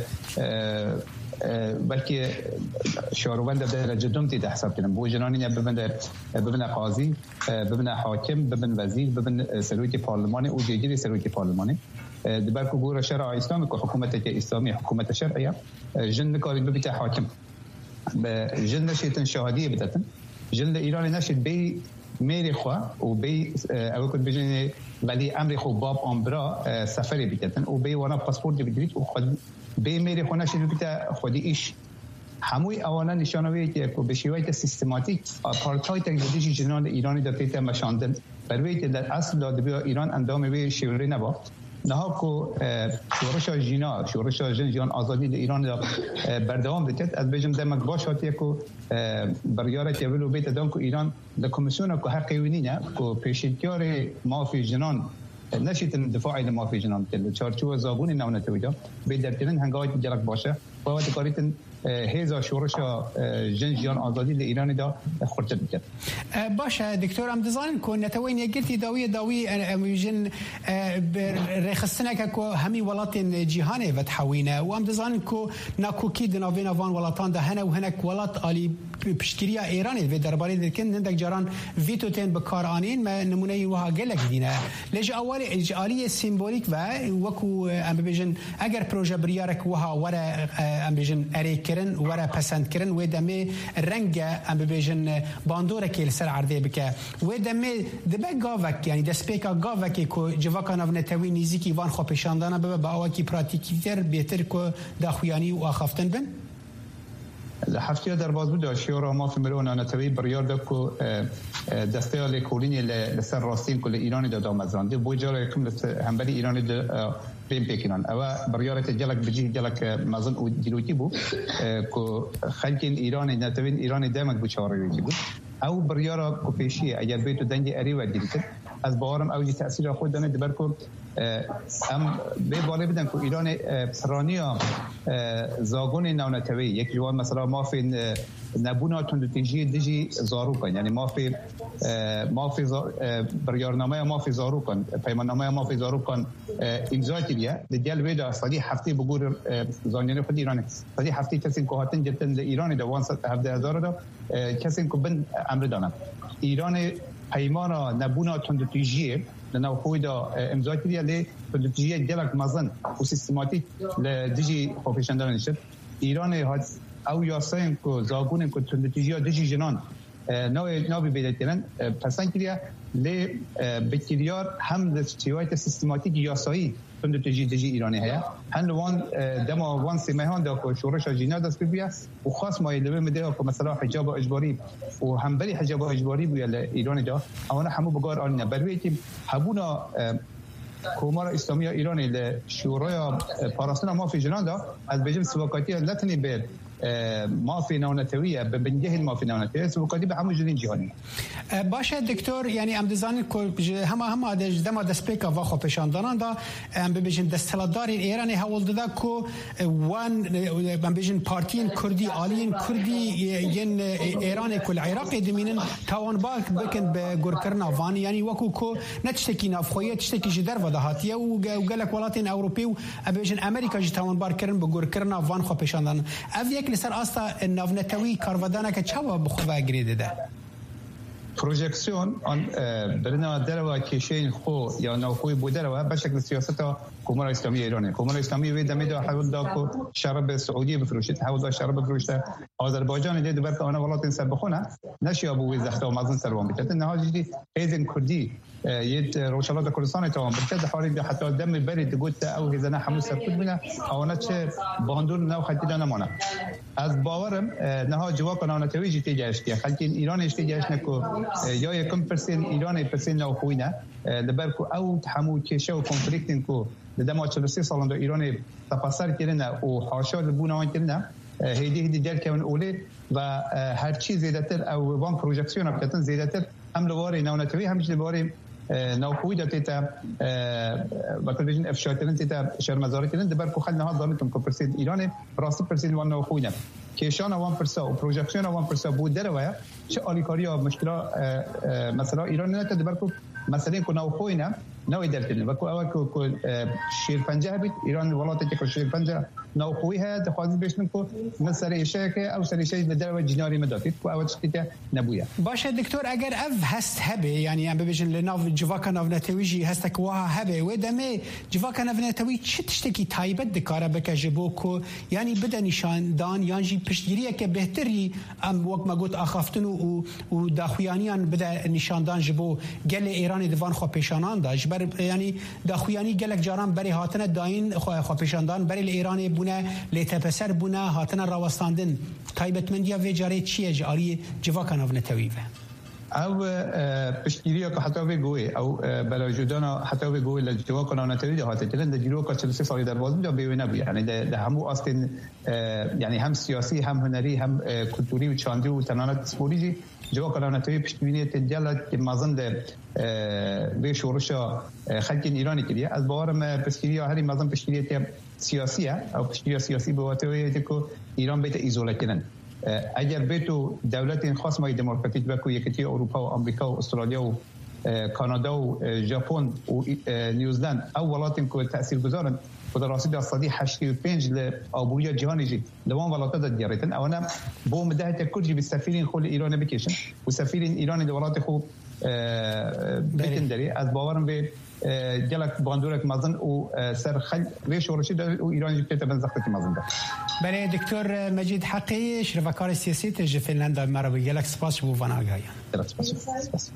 بلکه شاروبند درجه دوم تیده حساب کنم بو جنانی ببند ببند قاضی ببند حاکم ببند وزیر ببند سرویت پارلمانی و دیگری سرویت پارلمانی دبرکو گورا شرع اسلامی که حکومت که اسلامی حکومت شرعیه جن کاری ببیت حاکم جن نشیتن شهادیه بدتن جن ایران نشید بی میری خواه و بی او کد بجنه ولی امر خو باب امبرا سفری بیتن و بی وانا پاسپورت بیتید و خود بی میری خو نشید بیت خودی ایش هموی اوالا نشانوی که به شیوه سیستماتیک آپارتاید تجدیدی جنان ایرانی در پیت مشاندن بروی که در اصل داده بیا ایران اندام وی شیوری نبا نها کو شورش جینا شورش جن جان آزادی ایران دا بردوام دکت از بجم دمک باشاتی کو بریاره که ولو بیت دام کو ایران د کمیسیون کو حقی ونینه کو پیشنکار مافی جنان نشیتن دفاع عن مافی جنان کل چارچوب زابون نونه تویدا به درتن هنگاوی جلک باشه باید کاریتن هیزا شورش جن جیان آزادی ل ایران دا خورده بکرد. باشه دکتر ام دزانن کو نتوین یگرتی داوی داوی امویجن رخصتنا کو همی ولاتن جهان و تحوینه و ام دزانن کو ناکوکی دناوین وان ولاتان ده هنه و هنک ولات علی پشتگیری ایران و درباره دکن هندک جاران ویتو تن بکارانین ما نمونه وها گلک دینه لج اول اجالی سیمبولیک و وکو ام بجن اگر پروژه بریارک وها ورا ام بجن اری کرن ورا پسند کرن و دمه رنگ ام بجن باندورک السر عرضه بک و دمه دبه گاوک یعنی دسپیکا گاوک کو جواکان اف نتوی نیزیکی وان خو پشاندانه به با اوکی پراتیکیتر بهتر کو داخویانی و اخافتن بن هفته در باز بود شیورا ما فی ملون نتوی بریار دکو دسته لکولینی لسر راستین کل ایرانی داد آمدزرانده بوجار یکم همبری ایرانی دا بین پیکنان او بریارت جلک بجیه جلک مزن و دیلوتی بود که خلکین ایرانی نتوین ایرانی دامک بچاره بود او بریارا کو پیشیه اگر بیتو دنگ اری و دیلتر از باورم اوجی تأثیر خود دانه دبر کو ام به بالا بدن که ایران پرانیا زاگون نونتوی یک جوان مثلا ما فی نبونا تندتیجی دیجی زارو کن یعنی ما فی ما فی بریارنامه ما فی زارو کن پیماننامه ما فی زارو کن امضای بیا دیگه ویدا صدی هفته بگور زانیان خود ایران صدی هفته کسی که هاتن جتن ایران دوان هفته هزار دا کسی که بن امر دانم ایران پیمانا نبونا تندتیجی لناو خویدا امضای بیا لی تندتیجی جلک مزن و سیستماتیک لدیجی خوفشندان نشد ایران هات او یاساین کو زاگون کو تندتیجی دیجی جنان نوع نوع بیدترن پسند کردیا لی بکتریار هم چیوایت سیستماتیک یاسایی تندتیجی دیجی ایرانی هیا هن وان دما وان سیمهان دا کو شورش جینا دست بیا و خاص ما یلوه مده کو مثلا حجاب اجباری و هم بری حجاب اجباری بیا ایرانی دا اونا همو بگار آنینا برویتیم همونا کومار اسلامی ایرانی ل شورای پاراستان ما فی جنان دا از بجم سواکاتی لتنی به ما في نونتوية بنجهل ما في نونتوية سوقاتي بعمل جدين جهاني. باشه دكتور يعني ام دزاني كل هما هما دما دسبيكا واخو پشاندانان دا ام ببيجن دستلدار ایرانی هول ددا کو وان ام بيجن پارتين كردي عالين كردي ين ایران كل عراق دمينن تاوان باك بكن بگوركرنا وان يعني وكو کو نتشتكي نافخويه تشتكي جدر ودهاتيه وقالك ولاتين اوروبي و بيجن امريكا جي تاوان بار كرن بگوركرنا وان خو پشاندان افيك لسر استا ناونتوي كارودانا كچوا بخوا گريده ده پروژکسیون آن برنا دروا کشین خو یا نوخوی بودروا به شکل سیاست کمار اسلامی ایرانه کمار اسلامی وی دمی دا حول دا کو شراب سعودی بفروشید حول دا شراب بفروشته آذربایجان دید بر آن ولات سر بخونه نشی ابو وی زخت و مازن سروان بده نهاجی ایزن کردی یت روشالات کردستان تمام بده حالی حتی دم برید گوت او هزنا حموس سرکود بینه آنها چه باندور نو خطی نمونه از باورم نها جواب کنان تویجی تیجاش که خلک ایران اشتیاجش نکو یا یکم پرسنت ایران پرسنت نو خوینه لبرکو او تحمل کشه و کنفلیکتن کو لدما چهل و سه سالن ایران تفسیر کردن و حاشا لبونان کردن هیدی هیدی در که من اولی و هر چیز زیادتر او وان پروژکسیون ابتدان زیادتر هم لواری نونتوی همچنین لواری نوخوی داتیتا و تلویزیون افشاترن تیتا شرمزاری کردن دبر کو خل نهاد دارتم که پرسنت ایران راستی پرسنت وان نوخوی نه کشان وان پرسا و پروژکسیون وان پرسا بود در ویا چه آلیکاری ها مشکلات مثلا ایران نه تدبر کو مثلا کو نوخوی نه نوی در کردن و کو اول کو شیر پنجه بیت ایران ولاتی که شیر پنجه نوخوی ها دخوازی بهش نکو مثلا ایشه که او سر ایشه در و جناری مداتید کو اول چیزی نبوده باشه دکتر اگر اف هست هبه یعنی ام ببیشن لناف جواکا ناونتویجی هستک وها هبه و دمه جواکا ناونتوی چه تشتکی تایبت دکاره بک جبو کو یعنی بده نشان دان یعنی پشتگیریه که بهتری ام وقت ما گفت اخافتن و و داخویانیان بده نشان دان جبو گل ایران دوان خو پیشانان داش بر یعنی داخویانی گلک جاران بری هاتن داین خو خو پیشاندان بری ایران بونه لتپسر بونه هاتن راوستاندن تایبت مندیا و جاری چیه جاری جواکا ناونتوی او پشتگیری که حتی بگویی او برای جدانا حتی بگویی لجوا کنان نتویج هاته تلند جلو که چهل و سه سالی در باز می‌جا بیوی نبود یعنی ده همو اصلا یعنی هم سیاسی هم هنری هم کلتوری و چاندی و تنانت سپوریجی جوا کنان نتویج پشتگیری تجلت مازن ده به شورش خلق ایرانی کلیه از باورم پشتگیری هری مازن پشتگیری سیاسیه او پشتگیری سیاسی به واسطه که ایران بیت ایزوله کردن اگر بیتو دولت خاص مای دموکراتیک بکو یکیتی اروپا و آمریکا و استرالیا و کانادا و ژاپن و نیوزلند او ولاتن که تاثیرگذارن و در راستی درصدی هشتاد و پنج لآبروی جهانی جی لوان ولاتات دیارتن اونا بو مدهت کرجی بالسفیرین خول ایران بکشن و سفیرین ایران دولت خو بکندری از باورم به جلك باندورك مازن و سر خل ويش ورشيد وإيران جبتها بنزختي مازن ده. برای دکتر مجید حقی شرفکار سیاسی تج فنلند مرا به جلك سپاس بو واناگایا. سپاس سپاس.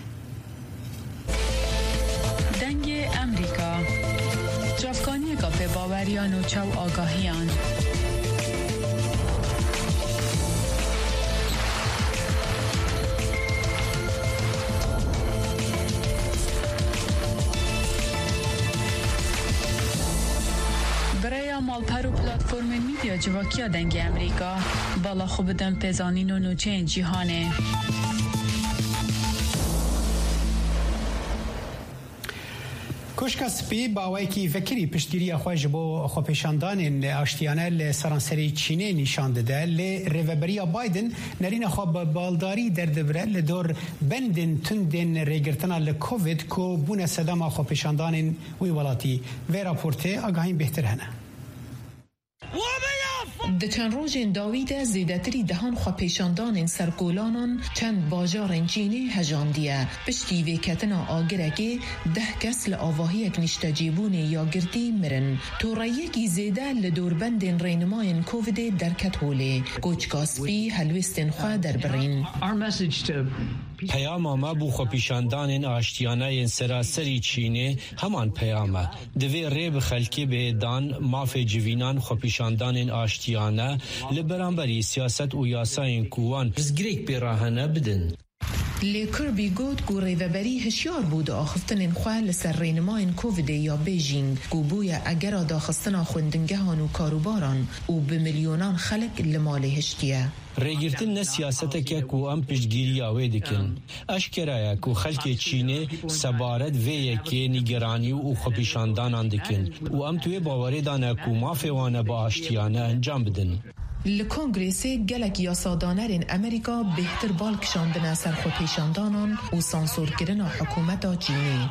دنگ امریکا جافکانی گپ باوریان و چو آگاهیان مالپر و پلاتفورم میدیا جواکیا دنگ امریکا بالا خوب دن پزانین و نوچه جیهانه کشک سپی باوی کی فکری پشتیری خواهج با خوپشاندان آشتیانه لسرانسری چینه نشان داده لریوبریا بایدن نرین خواب بالداری در دبره لدور بندن تندن ریگرتنا لکووید کو بون صدام خوپشاندان وی ولاتی و راپورته آگاهین بهتر هنه د چند روزین داوید زیدتری دهان خو پیشاندان سرکولانان چند باجار چینی هجاندیه پشتی وکتنا آگرکی ده کس لآواهی اک نشتجیبون یا گردی مرن توریکی زیده لدوربند رینماین کووید در کتوله کوچکاسپی هلوستن خواه در برین پیام ما بو خو پیشاندان آشتیانه سراسری چینه همان پیامه دوی ریب خلکی به دان ماف جوینان خو پیشاندان آشتیانه لبرانبری سیاست و یاساین کوان بزگریک براهنه بدن لیکربی گود گو ریوبری هشیار بود آخفتن خواه لسر رینماین کووید یا بیجینگ گو بوی اگر داخستنا خوندنگهان و کاروباران و به میلیونان خلق لمال هشتیه ریگرتن نه سیاسته که کو ام پشتگیری آوه دکن اشکرایه کو خلک چینه سبارت ویه که نگرانی و خبیشاندان دکن و ام توی باوری دانه کو مافوانه با آشتیانه انجام بدن لکنگریسی گلک یاسادانرین امریکا بهتر بالکشاندن سر خبیشاندانان و سانسور کردن حکومت چینی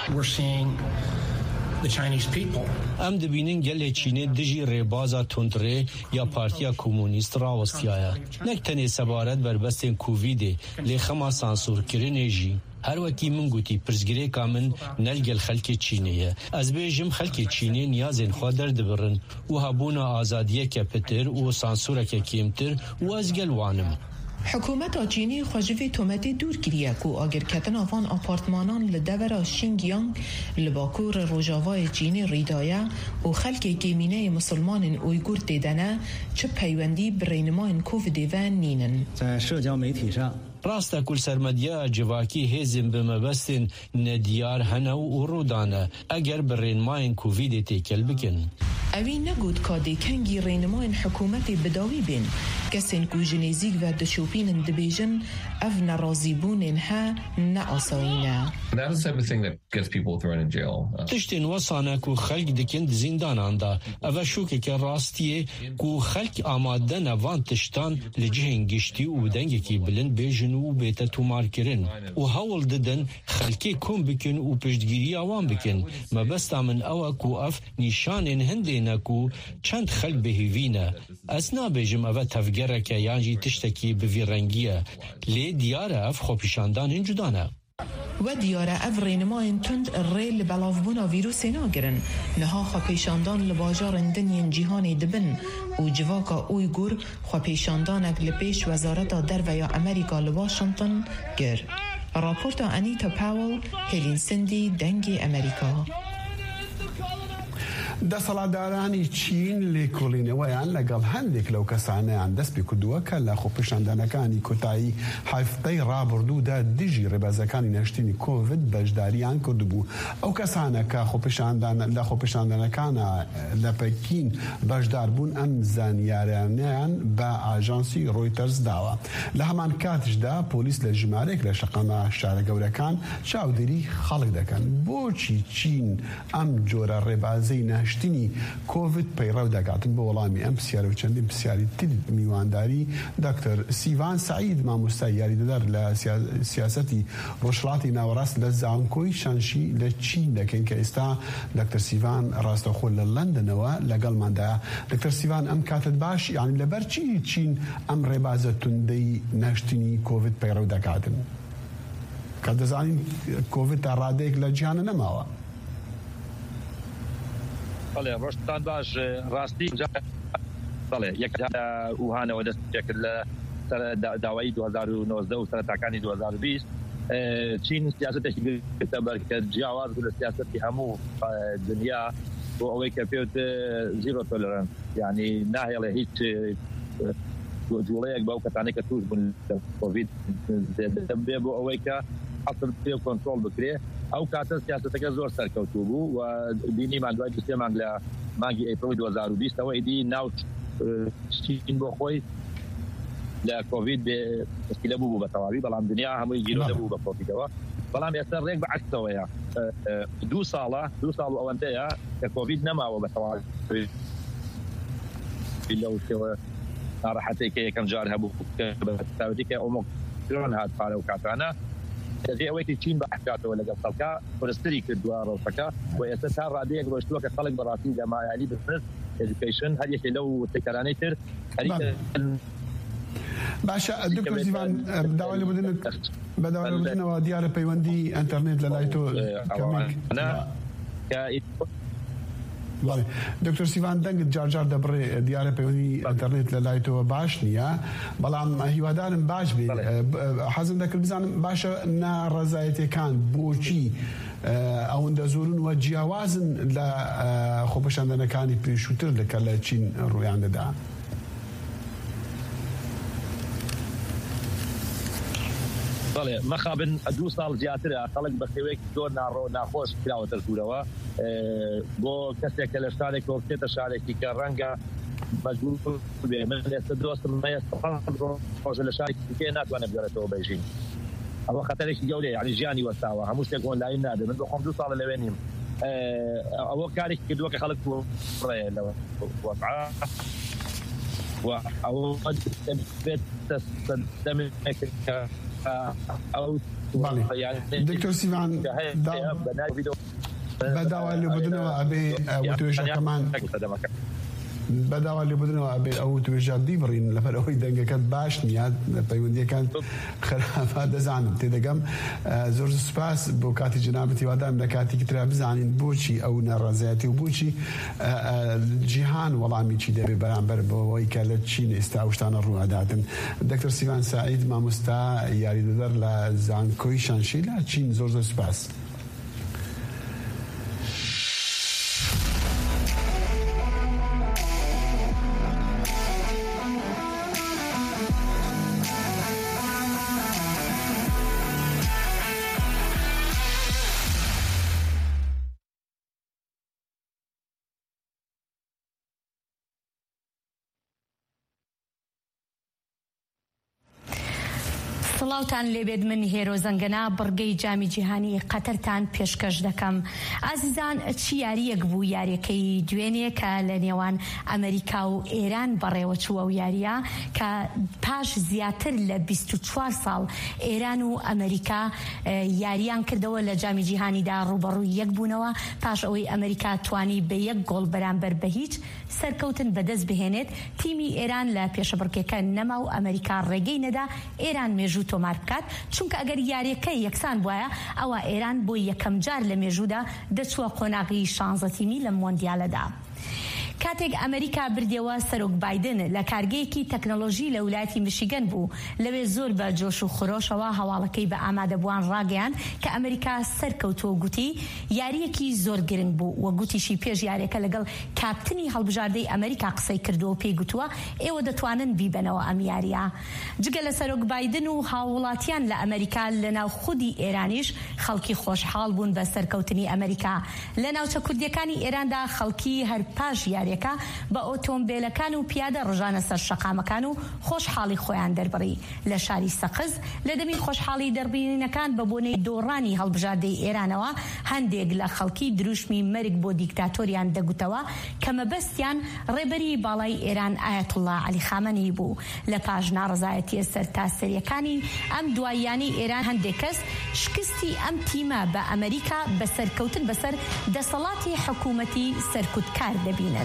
the Chinese people. ام دبینن گله چینه دجی ریبازا تندره یا پارتیا کمونیست راوستیایا نکتنی سبارت بربستن کوویده لی خما سانسور کرنه جی هر وکی من گوتی پرزگری کامن نلگل خلک چینیه از بیجم خلک چینی نیازن خوا درد برن و هبونا آزادیه که پتر و سانسوره که کمتر و از گلوانم حکومت چینی خواجوی تومتی دور کریه کو آگر کتن آفان آپارتمانان لدور شینگیانگ لباکور روژاوای چینی ریدایه و خلک گیمینه مسلمان اویگور دیدنه چه پیوندی برینمان کووید و نینن راستا کل سرمدیا جواکی هزم بمبستن ندیار هنو و رودانه اگر برینمان کووید تیکل بکن اوی نگود که کنگی رینمان حکومت بداوی بین کسین کو جنیزیک و دشوپین دبیجن او نرازیبونین ها نعصایینه. That is the type of thing that gets people thrown in jail. تشتین وصانه کو خلق دکند زندانان دا او شوکه که راستیه کو خلق آماده نوان تشتان لجهن گشتی و دنگی که بلند بیجن و بیتا تومار کرن و هول ددن خلقی کن بکن و پشتگیری آوان بکن مبستا من او کو اف نشانین هندینه کو چند خلق بهیوینه از نابیجم او تفگره که یانجی تشتکی بوی رنگیه لی دیاره اف خوپیشاندان این جدانه و دیاره اف رینماین تند ریل بلافبونا ویروس ناگرن نها خوپیشاندان لباجار دنین جیهانی دبن و جواکا اویگور خوپیشاندانک لپیش وزارت در و یا امریکا لواشنطن گر راپورت انیتا پاول هلین سندی دنگی امریکا دەسەڵاتدارانی چین لێکۆڵینەوەیان لەگەڵ هەندێک لەو کەسانەیان دەست پێ کردووە کە لە خۆپیشاندانەکانی کۆتایی هەفتەی ڕابردوودا دژی ڕێبازەکانی نەشتنی کۆڤید بەشداریان کردبوو. ئەو کەسانە کە لە خۆپیشاندانەکانە لە پەکین بەشدار بوون ئەم زانیاریانیان بە ئاژانسی ڕۆیتەرز داوە. لە هەمان کاتشدا پۆلیس لە ژمارەیەک لە شەقەمە شارە گەورەکان چاودێری خەڵک دەکەن. بۆچی چین ئەم جۆرە ڕێبازەی نەشتنی گەیشتنی کۆڤید پەیڕەو دەکاتن بە وەڵامی ئەم پرسیارە و چەندین پرسیاری تر میوانداری دکتۆر سیڤان سعید مامۆستای یاریدەدار لە سیاسەتی ڕۆژهەڵاتی ناوەڕاست لە زانکۆی شانشی لە چین دەکەن کە ئێستا دکتۆر سیڤان ڕاستەوخۆ لە لەندەنەوە لەگەڵماندایە. دکتۆر سیڤان ئەم کاتت باش یعنی لەبەر چی چین ئەم ڕێبازە توندەی نەشتنی کۆڤید پەیڕەو دەکاتن کە دەزانین کۆڤید تا ڕادەیەک لە جیهانە نەماوە؟ بەڵێ ڕۆژتان باش ڕاستی بەڵێ یەک وهانەوە دەستێکرد لە داوای دو هەزار و نۆزدە و سەرەتاکانی دو هەزار و بیست چین سیاسەتێکی گرتە بەر کە جیاواز بوو لە سیاسەتی هەموو دنیا بۆ ئەوەی کە پێوت زیرۆ تۆلەرانس یعنی ناهێڵێ هیچ جوڵەیەک بەو کەسانەی کە توش بوون لە کۆڤید دەبێ بۆ ئەوەی کە حەسڵ پێ کۆنترۆڵ بکرێ. ئەو کاتە سیاسەتەکە زۆر سەرکەوتوو بوو و بینیمان دوای دوسێ مانگ لە مانگی ئەیپریل دو هەزار و بیست ەوە ئیدی ناوت چین بۆ خۆی لە کۆڤید مشکلە بوو بوو بە تەواوی بەڵام دنیا هەمووی گیرۆ دەبوو بە کۆڤیدەوە. بەڵام ئێستا ڕێک بە عەکسەوەیە دوو ساڵە دوو ساڵ ئەوەندەیە کە کۆڤید نەماوە بە تەواوی لەو شێوە ناڕەحەتێک کە یەکەم جار هەبوو بەتاوەتی کە ئۆمۆکرۆن هات پارە و کاتانە دەبێ ئەوەی چین بە حکاتەوە لەگەڵ خەڵکە پرستری کردووە ڕۆژەکە و ئێستا تا ڕادەیەک ڕۆشتووە کە خەڵک بەڕاستی دەمایانی بزنس ئێدوکیشن هەر یەکێ لەو تێکەرانەی تر باشە. دکتۆر سیڤان داوای بەداوای لەبوردنەوە دیارە پەیوەندی ئینتەرنێت لە لای تۆ بەڵێ دکتۆر سیڤان دەنگت جارجار دەبڕێ دیارە پەیوەندی ئینتەرنێت لە لای تۆ باش نییە بەڵام هیوادارم باش بێ. حەزم دەکرد بزانم باشە ناڕەزایەتەکان بۆچی ئەوەندە زۆرن و جیاوازن لە خۆپەشاندنەکانی پێشووتر لەکە لە چین ڕوویان دەدا؟ بەڵێ مەخابن دوو ساڵ زیاترە خەڵک بە شێوەیەکی زۆر ناڕۆ ناخۆش کراوەتە ژوورەوە بۆ کەسێک کە لە شارێک کۆبچێتە شارێکی کە ڕەنگە مەجبور بێ. من ئێستا دۆستم ڕۆژە لە شارێکی دیکە ناتوانێت بگەڕێتەوە بەیژین. ئەوە خەتەرێکی گەورەیە یعنی ژیانی وەستاوە هەموو شتێک ئۆنلاین نادێت. من بۆ خۆم دوو ساڵە لەوێ نیم ئەوە کارێکی کردووە کە خەڵک ڕێ لەوە وەقعا و ئەوە بێت دکتۆر سیڤان بەداوا لێبوردنەوە ئەبێ وتوێژەکەمان بەداوا لێبوردنەوە ئەبێ ئەو توێژە بیبڕین لەبەر ئەوەی دەنگەکەت باش نیە پەیوەندیەکان خراپە دەزانم تێدەگەم. زۆر سوپاس بۆ کاتی جنابەت هیوادارم لە کاتێکی ترا بزانین بۆچی ئەو نەڕەزایەتی و بۆچی جیهان وەڵامی چی دەبێ بەرامبەر بەوەی کە لە چین ئێستا ئەو شتانە ڕوئەداتن. دکتۆر سیڤان سعید مامۆستا یاریدەدەر لە زانکۆی شانشی لە چین زۆر زۆر سوپاس. سڵاوتان لێبێت من هێرۆ زەنگەنا بڕگەی جامی جیهانی قەتەرتان پێشکەش دەکەم. ئازیزان چی یاریەک بوو یاریەکەی دوێنێ کە لە نێوان ئەمریکا و ئێران بەڕێوە چووە و یاریە کە پاش زیاتر لە بیست و چوار ساڵ ئێران و ئەمریکا یاریان کردەوە لە جامی جیهانیدا ڕوبەڕووی یەک بوونەوە پاش ئەوەی ئەمریکا توانی بە یەک گۆڵ بەرامبەر بە هیچ سەرکەوتن بەدەست بهێنێت. تیمی ئێران لە پێشەبڕکێکە نەما و ئەمریکا ڕێگەی نەدا ئێران مێژوو تۆمار بکات چونکە ئەگەر یاریەکەی یەکسان بواە ئەوە ئێران بۆ یەکەم جار لە مێژوودا دەچووە قۆناغی شانزە تیمی لە مۆندیالەدا. کاتێک ئەمریکا بردێەوە سەرۆک بایدن لە کارگەیەکی تەکنۆلۆژی لە ویلایەتی میشیگەن بوو لەوێ زۆر بە جۆش و خۆرۆشەوە هەواڵەکەی بە ئامادەبووان ڕاگەیان کە ئەمریکا سەرکەوتووە گوتی یاریەکی زۆر گرنگ بوو و گوتیشی پێش یاریەکە لەگەڵ کاپتنی هەڵبژاردەی ئەمریکا قسەی کردووە پێی گوتووە ئێوە دەتوانن بیبنەوە ئەم یاریە. جگە لە سەرۆک بایدن و هاوڵاتیان لە ئەمریکا لەناو خودی ئێرانیش خەڵکی خۆشحاڵ بوون بە سەرکەوتنی ئەمریکا. لە ناوچە کوردیەکانی ئێراندا خەڵکی هەر پاش یاری یاریەکە بە ئۆتۆمبیلەکان و پیادە ڕژانە سەر شەقامەکان و خۆشحاڵی خۆیان دەربڕی لە شاری سەقز لە دەمی خۆشحاڵی دەربڕینەکان بە بۆنەی دۆڕانی هەڵبژاردەی ئێرانەوە هەندێک لە خەڵکی دروشمی مەرگ بۆ دیکتاتۆریان دەگوتەوە کە مەبەستیان ڕێبەری باڵای ئێران ئایەتوڵڵا عەلی خامنەئی بوو. لە پاش ناڕەزایەتیە سەرتاسەریەکانی ئەم دواییانی ئێران هەندێک کەس شکستی ئەم تیمە بە ئەمریکا بە سەرکەوتن بەسەر دەسەڵاتی حکوومەتی سەرکوتکار دەبینن.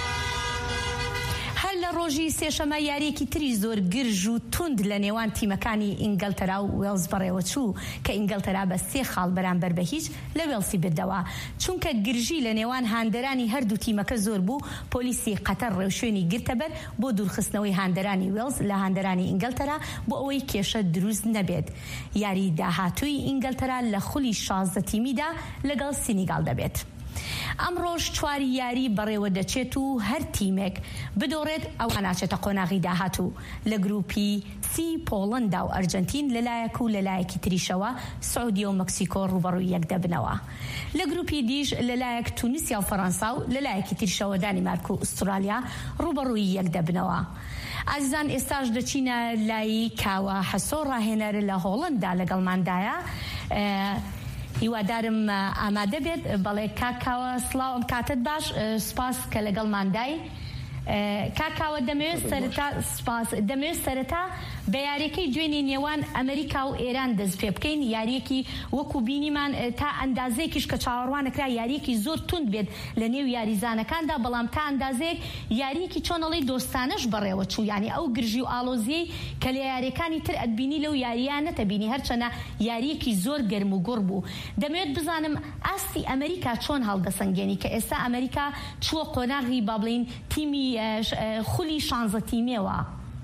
هەر لە ڕۆژی سێشەمە یاریەکی تری زۆر گرژ و توند لە نێوان تیمەکانی ئینگلتەرا و وێڵز بەڕێوە چوو کە ئینگلتەرا بە سێ خاڵ بەرامبەر بە هیچ لە وێڵسی بردەوە. چونکە گرژی لە نێوان هاندەرانی هەردوو تیمەکە زۆر بوو، پۆلیسی قەتەر ڕێوشوێنی گرتەبەر بۆ دوورخستنەوەی هاندەرانی وێڵز لە هاندەرانی ئینگلتەرا بۆ ئەوەی کێشە دروست نەبێت. یاری داهاتووی ئینگلتەرا لە خولی شازدە تیمیدا لەگەڵ سینیگال دەبێت. ئەم ڕۆژ چواری یاری بەڕێوە دەچێت و هەر تیمێک بدۆڕێت ئەو هەناچێتە قۆناغی داهاتوو. لە گروپی سی پۆڵەندا و ئەرجەنتین لەلایەک و لەلایەکی تریشەوە سعودیە و مەکسیکۆ ڕوبەڕووی یەک دەبنەوە. لە گروپی دیش لەلایەک تونیسیا و فەڕەنسا و لەلایەکی تریشەوە دانیمارک و ئوسترالیا ڕوبەڕووی یەک دەبنەوە. ئازیزان ئێستاش دەچینە لای کاوە حەسۆ ڕاهێنەر لە هۆڵەندا لەگەڵماندایە. هیوادارم ئامادە بێت. بەڵێ کاکاوە سڵاو ئەم کاتت باش، سپاس کە لەگەڵماندای. کاکاوە دەمەوێت سەرەتا سپاس دەمەوێت سەرەتا بە یاریەکەی دوێنێ نێوان ئەمریکا و ئێران دەست پێ بکەین. یاریەکی وەکو بینیمان تا ئەندازەیەکیش کە چاوەڕوانەکرا یاریەکی زۆر توند بێت لە نێو یاریزانەکاندا، بەڵام تا ئەندازەیەک یاریەکی چۆنەڵی دۆستانەش بەڕێوە چوو. یانی ئەو گرژی و ئالۆزیەی کە لە یاریەکانی تر ئەتبینی لەو یاریان نەتەبینی، هەرچەنە یاریەکی زۆر گەرم و گوڕ بوو. دەمەوێت بزانم ئاستی ئەمریکا چۆن هەڵدەسەنگێنی کە ئێستا ئەمریکا چووە قۆناغی با بڵین تیمی خولی شانزە تیمێوە.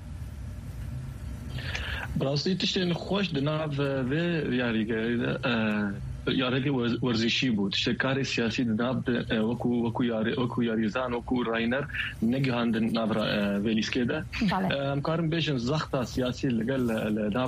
براستی تشتین خوش دناو و یاریگەریدا یاریگە وەرزشی بوو، تشتێ کاری سیاسی دناو وەکو وەکو یاری وەکو یاریزان وەکو ڕاینەر نەگەهاندن ناو وێلیسکێدا. ئەم کارم بێژن زەختا سیاسی لەگەڵ ناو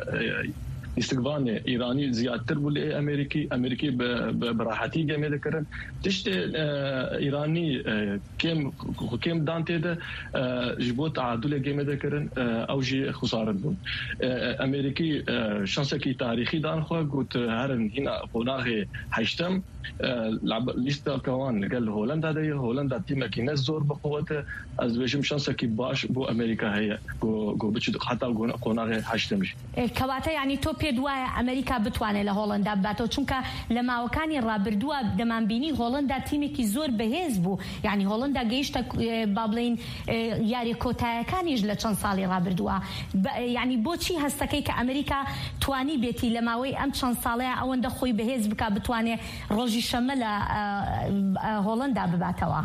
استقبال ایرانی زیادتر بوده امریکی امریکی به راحتی گمی دکرن تشت ایرانی کم کم دانته ده جبوت تعادل گمی دکرن او جی خسارت بود. امریکی شانس کی تاریخی دان خو گوت هرن هنا قناغ هشتم لیست کوان قال هولندا ده هولندا تیم کی نزور بقوته از بشم شانس کی باش بو امریکا هي گو گو بچ حتی قناغ هشتمش کواته یعنی تو دوای ئەمریکا بتوانێت لە هۆڵندا بباتەوە، چونکە لە ماوەکانی ڕابردووە دەمانبینی هۆڵندا تیمێکی زۆر بەهێز بوو. یعنی هۆڵندا گەیشتە با بڵین یاری کۆتایەکانیش لە چەند ساڵی ڕابردووە. یعنی بۆچی هەستەکەی کە ئەمریکا توانی بێتی لە ماوەی ئەم چەند ساڵەیە ئەوەندە خۆی بەهێز بکە بتوانێت ڕۆژی شەمە لە هۆڵندا بباتەوە؟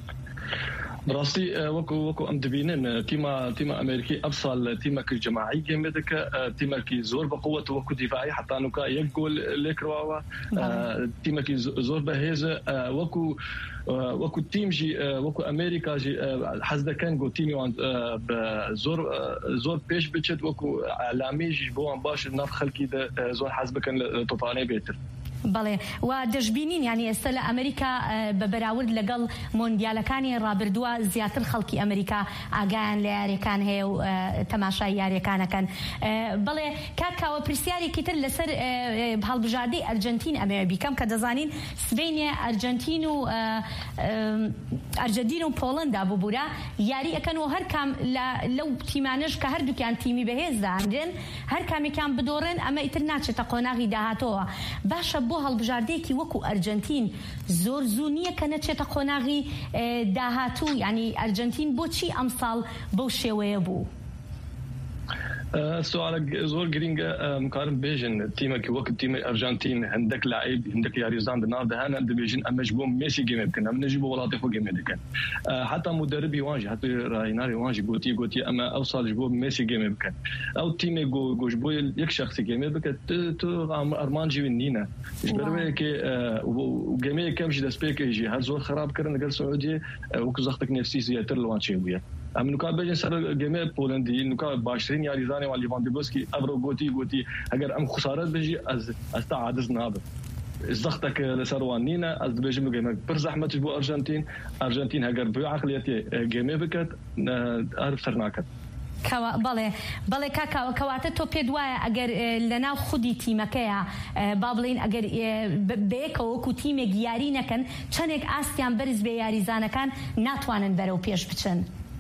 براستی وەکو وەکو ئەم دەبینن تیمە تیمە ئەمریکی ئەفسال تیمەکی جەماعی گەمێ دەکە، تیمەکی زۆر بەقووەت وەکو دیفاعی حتا نوکا یەک گۆل لێکراوە، تیمەکی زۆر بەهێزە وەکو وەکو تیمژی وەکو ئەمریکاژی حەز دەکەن گۆ تیمیوان زۆر زۆر پێش بچێت، وەکو ئەلامیژی بۆوان باش ناف خەڵکی زۆر حەز بکەن لە تۆپانەی بێتر. بەڵێ و دەشبینین ینی ئێستا لە ئەمریکا بە بەراورد لەگەڵ مۆندیالەکانی ڕابردووە زیاتر خەڵکی ئەمریکا ئاگایان لە یاریەکان هەیە و تەماشای یاریەکانەکەن. بەڵێ کاکاوە پرسیارێکی تر لەسەر هەڵبژاردەی ئەرجەنتین ئەمەوێ بیکەم کە دەزانین سبەینێ ئەرجەنتین و ئەرجەنتین و پۆڵەندا ببوورە یاری ئەکەن و هەر کام لەو تیمانش کە هەردووکیان تیمی بەهێزداندن هەر کامێکیان بدۆڕێن ئەمە ئیتر ناچێتە قۆناغی داهاتەوە. باشە بۆ هەڵبژاردەیەکی وەکو ئەرجەنتین زۆر زوو نییە کە نەچێتە قۆناغی داهاتوو؟ ینی ئەرجەنتین بۆچی ئەم ساڵ بەو شێوەیە بوو؟ سوالك زور جرينجا مقارن بيجن تيمك وقت تيم الارجنتين عندك لعيب عندك ياريزان دنار ده هنا بيجن امجبوم ميسي جيم كنا بنجيبوا ولاطي فوق جيم كان حتى مدرب يواجه حتى راينار يواجه قوتي قوتي اما اوصل جبوب ميسي جيم كان او تيم جو جو جبو يك شخص جيم بك تو ارمان جينينا جبروا كي وجيمي كمش دسبيك يجي هل زور خراب كرن قال سعوديه وكزختك نفسي زياتر لوانشي ويا ام نوکا بجن سر گیم پولندی نوکا باشترین یاریزانی و لیواندوفسکی ابرو گوتی گوتی اگر ام خسارت بجی از از تعادز ناب زختك لسروانينا از بيجم جيمك برزحمت بو ارجنتين ارجنتين هاجر بعقليتي جيمي بكت عرف سرناكت کەوا بەڵێ بەڵێ کاکاوە کەواتە تۆ پێت وایە ئەگەر لەناو خودی تیمەکەیە با بڵین ئەگەر بەیەکەوە وەکو تیمێک یاری نەکەن چەندێک ئاستیان بەرز بێ یاریزانەکان ناتوانن بەرەو پێش بچن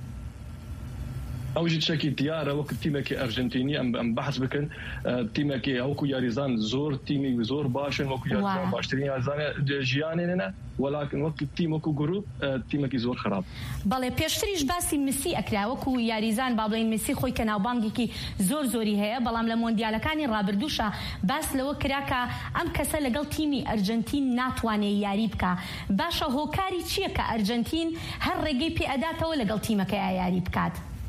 اوجد شكي ديارة وقت تيمك ارجنتيني ام ام بحث بكن تيمك اوكو ياريزان زور تيمي زور باشن وكو ياريزان باشترين ياريزان جيانينا ولكن وقت تيمك جروب تيمك زور خراب بەڵێ پێشتریش باسی مسی ئەکرا وەکو یاریزان با بڵین مسی خۆی کە ناوبانگێکی زۆر زۆری هەیە بەڵام لە مۆندیالەکانی ڕابردووشە باس لەوە کرا کە ئەم کەسە لەگەڵ تیمی ئەرجنتین ناتوانێت یاری بکە باشە هۆکاری چییە کە ئەرجنتین هەر ڕێگەی پێ ئەداتەوە لەگەڵ تیمەکەیە یاری بکات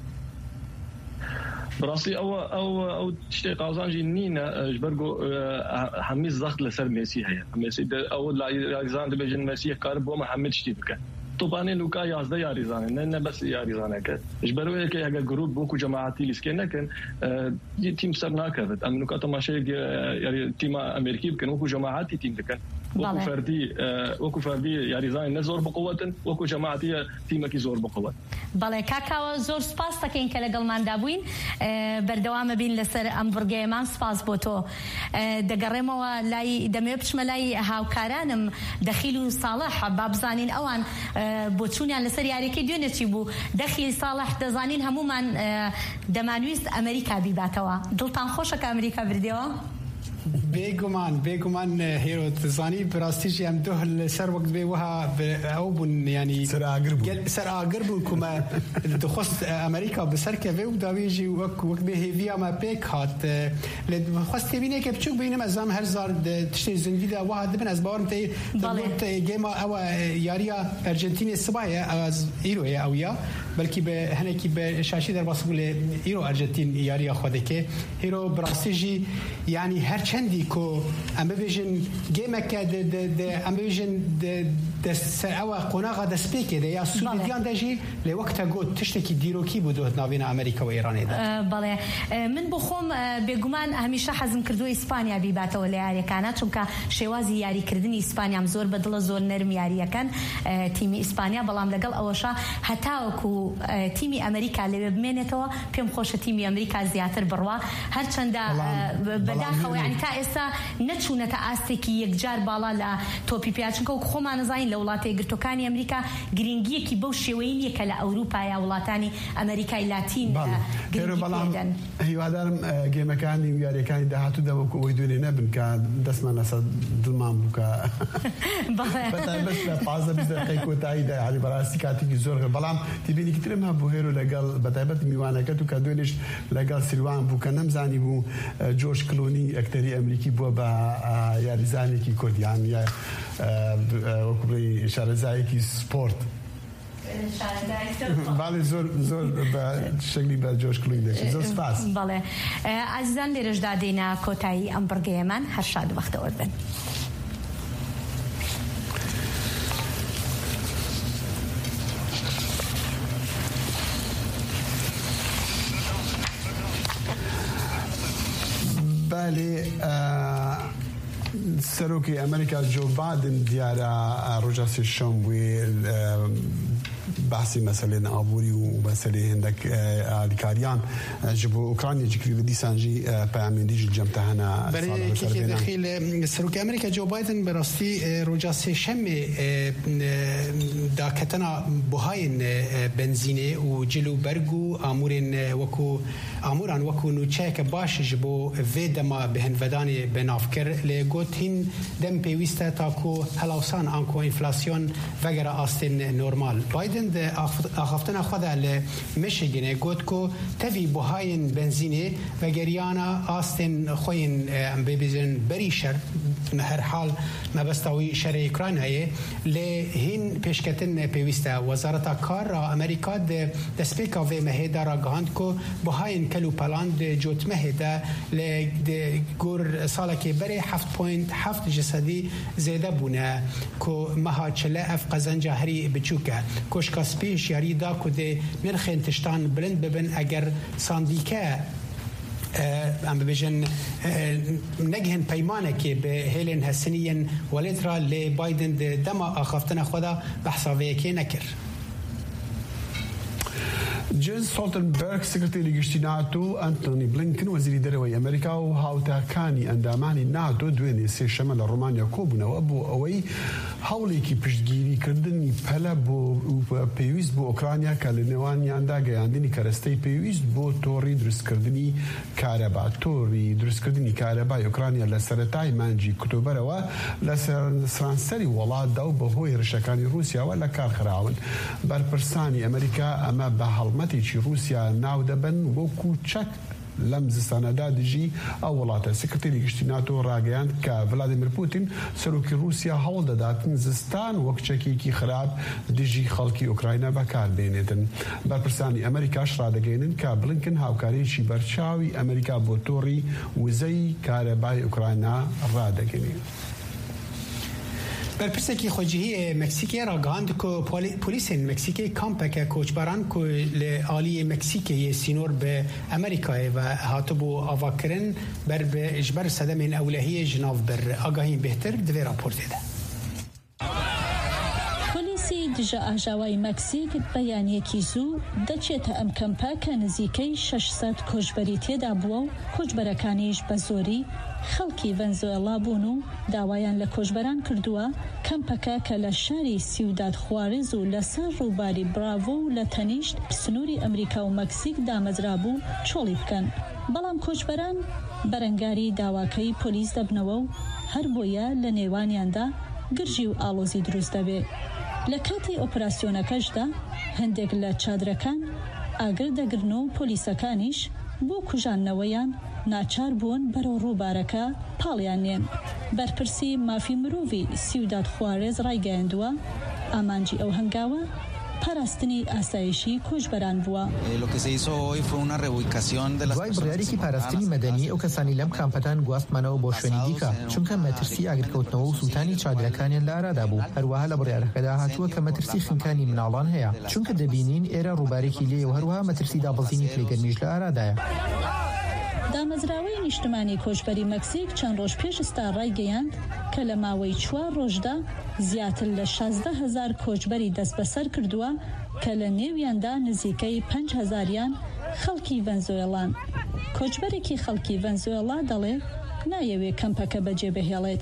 براسي او او او تشتي قازانجي نينا جبرجو حميد زخت لسر ميسي هي ميسي اول ياريزان دبجن ميسي قارب وما حمد شتي بك طبعا لوكا يازدا ياريزان نه بس ياريزان كه جبرو هيك هيك جروب بوكو جماعتي لسكن لكن تيم سرنا كفت ام نوكا تماشي يعني تيم امريكي كان وكو جماعتي تيم كان وكو فردي وكو فردي ياريزان نزور بقوه وكو جماعتي تيمك زور بقوه بەڵێ کاکاوە زۆر سپاس دەکەین کە لەگەڵماندا بووین بەردەوامە بین لەسەر ئەم بڕگەیەمان سپاس بۆ تۆ دەگەڕێمەوە لای دەمێ بچمە لای هاوکارانم دەخیل و ساڵح با بزانین ئەوان بۆ چوونیان لەسەر یاریەکەی دوێنێ چی بوو دەخیل ساڵح دەزانین هەمومان دەمانویست ئەمریکا بیباتەوە دڵتان خۆشە کە ئەمریکا بردێەوە بێگومان بێگومان هێرۆ زانی بڕاستیش ئەم دوه لەسەر وەک بێ وها ئەو بوون ینی سەر ئاگر بوون کومە دخواست ئەمریکا بەسەرکەوێ و داوێژی وەک وەک بێ هێڤیامە پێک هات خواست تێبینێکە بچووک بینم ئەزام هەرزار تشتێ زنگیدا وها دبن ئەس باوەڕم تێ گێما ئەوە یاریە ئەرجنتینی سبایە ئەز ئیرۆیە ئەویا بەلکی بە هەنێکی بە شاشی دەرباس بوو لێ ئیرۆ ئەرجنتین یاریە خۆ دەکێ هێرۆ بڕاستیژی ینی هەر چەندی کۆ ئەمە بێژن گێمەکە ئەمە بێژن ئەوە قۆناغا دەستپێکێ دە یا سوودیان دەژی لێ وەکتە گوت تشتێکی دیرۆکی بوو دۆت ناوێنە ئەمریکا و ئێرانێدا بەڵێ من بۆ خۆم بێگومان هەمیشە حەزم کردووە ئیسپانیا بیباتەوە لە یاریەکانە چونکە شێوازی یاریکردنی ئیسپانیام زۆر بەدڵە زۆر نەرم یاریەکەن تیمی ئیسپانیا بەڵام لەگەڵ ئەوەشە هەتاوەکو تیمی ئەمریکا لەوێ بمێنێتەوە پێم خۆشە تیمی ئەمریکا زیاتر بڕوا هەرچەندە بەداخەوە ینی تا ئێستا نەچوونەتە ئاستێکی یەکجار باڵا لە تۆپی پیاچنکە و خۆمان نەزانین لە وڵاتە یەکگرتوەکانی ئەمریکا گرنگیەکی بەو شێوەیە نیە کە لە ئەوروپا یا وڵاتانی ئەمریکای لاتین بەڵام هیوادارم گێمەکانی و یاریەکانی داهاتوو دەوەکو ئەوەی دوێنێ نەبن کە دەستمان لەسەر دڵمان بووکە بەس لە پازە بیست دەقەی کۆتاییدا یعنی بەڕاستی کاتێکی زۆر بەڵام تیبینێکی ترم هەبوو هێرۆ لەگەڵ بەتایبەت میوانەکەت و کە دوێنێش لەگەڵ سیروان بوو کە نەمزانی بوو جۆرج کلۆنی ئەکتەری ئەمریکی بووە بە یاریزانێکی کوردیان یا وەکو بڵێ شارەزایەکی سپۆرت باڵێ زۆر زۆر بە شەکلی بە جۆرج کلۆنی دەچێت زۆر سپاس بەڵێ ئازیزان لێرەشدا دێنا کۆتایی ئەم بڕگەیەمان هەر شاد وەختەوە بن بەڵێ سەرۆکی ئەمریکا جۆ بادن دیارە ڕۆژە سێشەم بووێ باسی مەسەلێن ئابووری و مەسەلێ هەندێک ئالیکاریان ji بۆ ئوکرانیەکی کردی دیسانجی پەیامێندیژی جەمتە هەنا سەرۆکی ئەمریکا جۆ بایدن بەڕاستی ڕۆژە سێشەمێ داکەتەنا بوهایên بنزینێ و جل و بەرگ و ئامورên وەکو ئاموران وەکو نوچەیەکە باش ji بۆ vê dema bihinvedanê benavkir lê got hîn dem pêwîst e taku helawsan an ku enflasyon vegera astên normal. Biden de axaftina xwe de li Michiganê got ku tevî buhayên benzînê vegeriyana astên xwe yên em bêbêjin berî şer her hal mebesta wî şerê Ukraynayê lê hîn pêşketin pêwîst e. Wezareta Kar a Amerîka de destpêka vê mehê de ragihand ku buhayên kel û pelan de cotmehê de lê gur salekê berê heft point heft ji sedî zêde bûne ku meha çile ev qezenca herî biçûk e. Koşka spî hişyarî da ku dê nirxên tiştan bilind bibin eger sandîke ئەم ببێژن نەگهێن پەیمانێکی بە هێلێن هەسنیەن وەلێترا لێ بایدن دەما ئاخافتنە خۆدا بەحساوەیەکێ نەکرد. جنس سولتنبرگ سکرتێری گشتی ناتۆ ئەنتۆنی بلینکن وەزیری دەرەوەی ئەمریکا و هاوتاکانی ئەندامانی ناتۆ دوێنێ سێشەمە لە ڕۆمانیا کۆبوونەوە بۆ ئەوەی هەوڵێکی پشتگیریکردنی پەلە بۆ پێویست بۆ ئۆکرانیا کە لە نێوانیاندا گەیاندنی کەرەستەی پێویست بۆ تۆڕی دروستکردنی کارەبا تۆڕی دروستکردنی کارەبای ئۆکرانیا لە سەرەتای مانجی کتۆبەرەوە لە سرانسەری وڵاتدا و بەهۆی ڕشەکانی رووسیاوە لە کار خراون. بەرپرسانی ئەمریکا ئەمە بە هەڵمەتێکی رووسیا ناو دەبن وەکو چەک لەم زستانەدا دژی ئەو وڵاتە. سکرتێری گشتی ناتۆ ڕاگەیاند کە ڤلادیمیر پوتین سەرۆکی رووسیا هەوڵ دەداتن زستان وەک چەکێکی خراپ دژی خەڵکی ئوکراینە بەکاربێنێتن. بەرپرسانی ئەمریکاش ڕادەگەێنن کە بلینکن هاوکاریەکی بەرچاوی ئەمریکا بۆ تۆڕی وزەی کارەبای ئوکراینە ڕادەگەێنێت. بەرپرسێکی خۆجیهی مەکسیکێ ڕاگەاند کە پۆلیسên مەکسیکê کامپeke koçberan ku li aliyê Meksîkeyê sînor bi Amerîkayê ve hatibû avakirin ber bi ji ber sedemên ewlehiyê ji nav bir agahîn bêhtir divê raportê de. دژە ئاژاوای مەکسیک بەیانیەکی زوو دەچێتە ئەم کەمپەکە نزیکەی شەش سەد کۆچبەری تێدا بووە و کۆچبەرەکانیش بە زۆری خەڵکی ڤەنزوێلا بوون و داوایان لە کۆچبەران کردووە کەمپەکە کە لە شاری سیوداد خوارز و لەسەر ڕووباری براڤۆ و لە تەنیشت سنووری ئەمریکا و مەکسیک دامەزرا بوو چۆڵی بکەن. بەڵام کۆچبەران بەرەنگاری داواکەی پۆلیس دەبنەوە و هەر بۆیە لە نێوانیاندا گرژی و ئاڵۆزی دروست دەبێت. لە کاتی ئۆپراسیۆنەکەشدا هەندێک لە چادرەکان ئاگر دەگرن و پۆلیسەکانیش بۆ کوژانەوەیان ناچار بوون بەرەو ڕووبارەکە پاڵیان نێن. بەرپرسی مافی مرۆڤی سیوداد خوارێز ڕایگەیاندووە ئامانجی ئەو هەنگاوە پاراستنی ئاسایشی کۆچبەران بووە. دوای بڕیارێکی پاراستنی مەدەنی ئەو کەسانی لەم کامپەتان گواستمانەوە بۆ شوێنی دیکە چونکە مەترسی ئاگرکەوتنەوە و سووتانی چادرەکانیان لە ئارادا بوو. هەروەها لە بڕیارەکەدا هاتووە کە مەترسی خنکانی مناڵان هەیە چونکە دەبینین ئێرە ڕووبارێکی لێ و هەروەها مەترسی دابەزینی تێگەرمیش لە ئارادایە. دامەزراوەی نیشتمانی کۆچبەری مەکسیک چەند ڕۆژ پێش ئێستا ڕایگەیاند کە لە ماوەی چوار ڕۆژدا زیاتر لە شازدە هەزار کۆچبەری دەست بەسەر کردووە کە لە نێویاندا نزیکەی پەنج هەزاریان خەڵکی ڤەنزوێڵان. کۆچبەرێکی خەڵکی ڤەنزوێڵا دەڵێ نایەوێ کەمپەکە بەجێ بهێڵێت.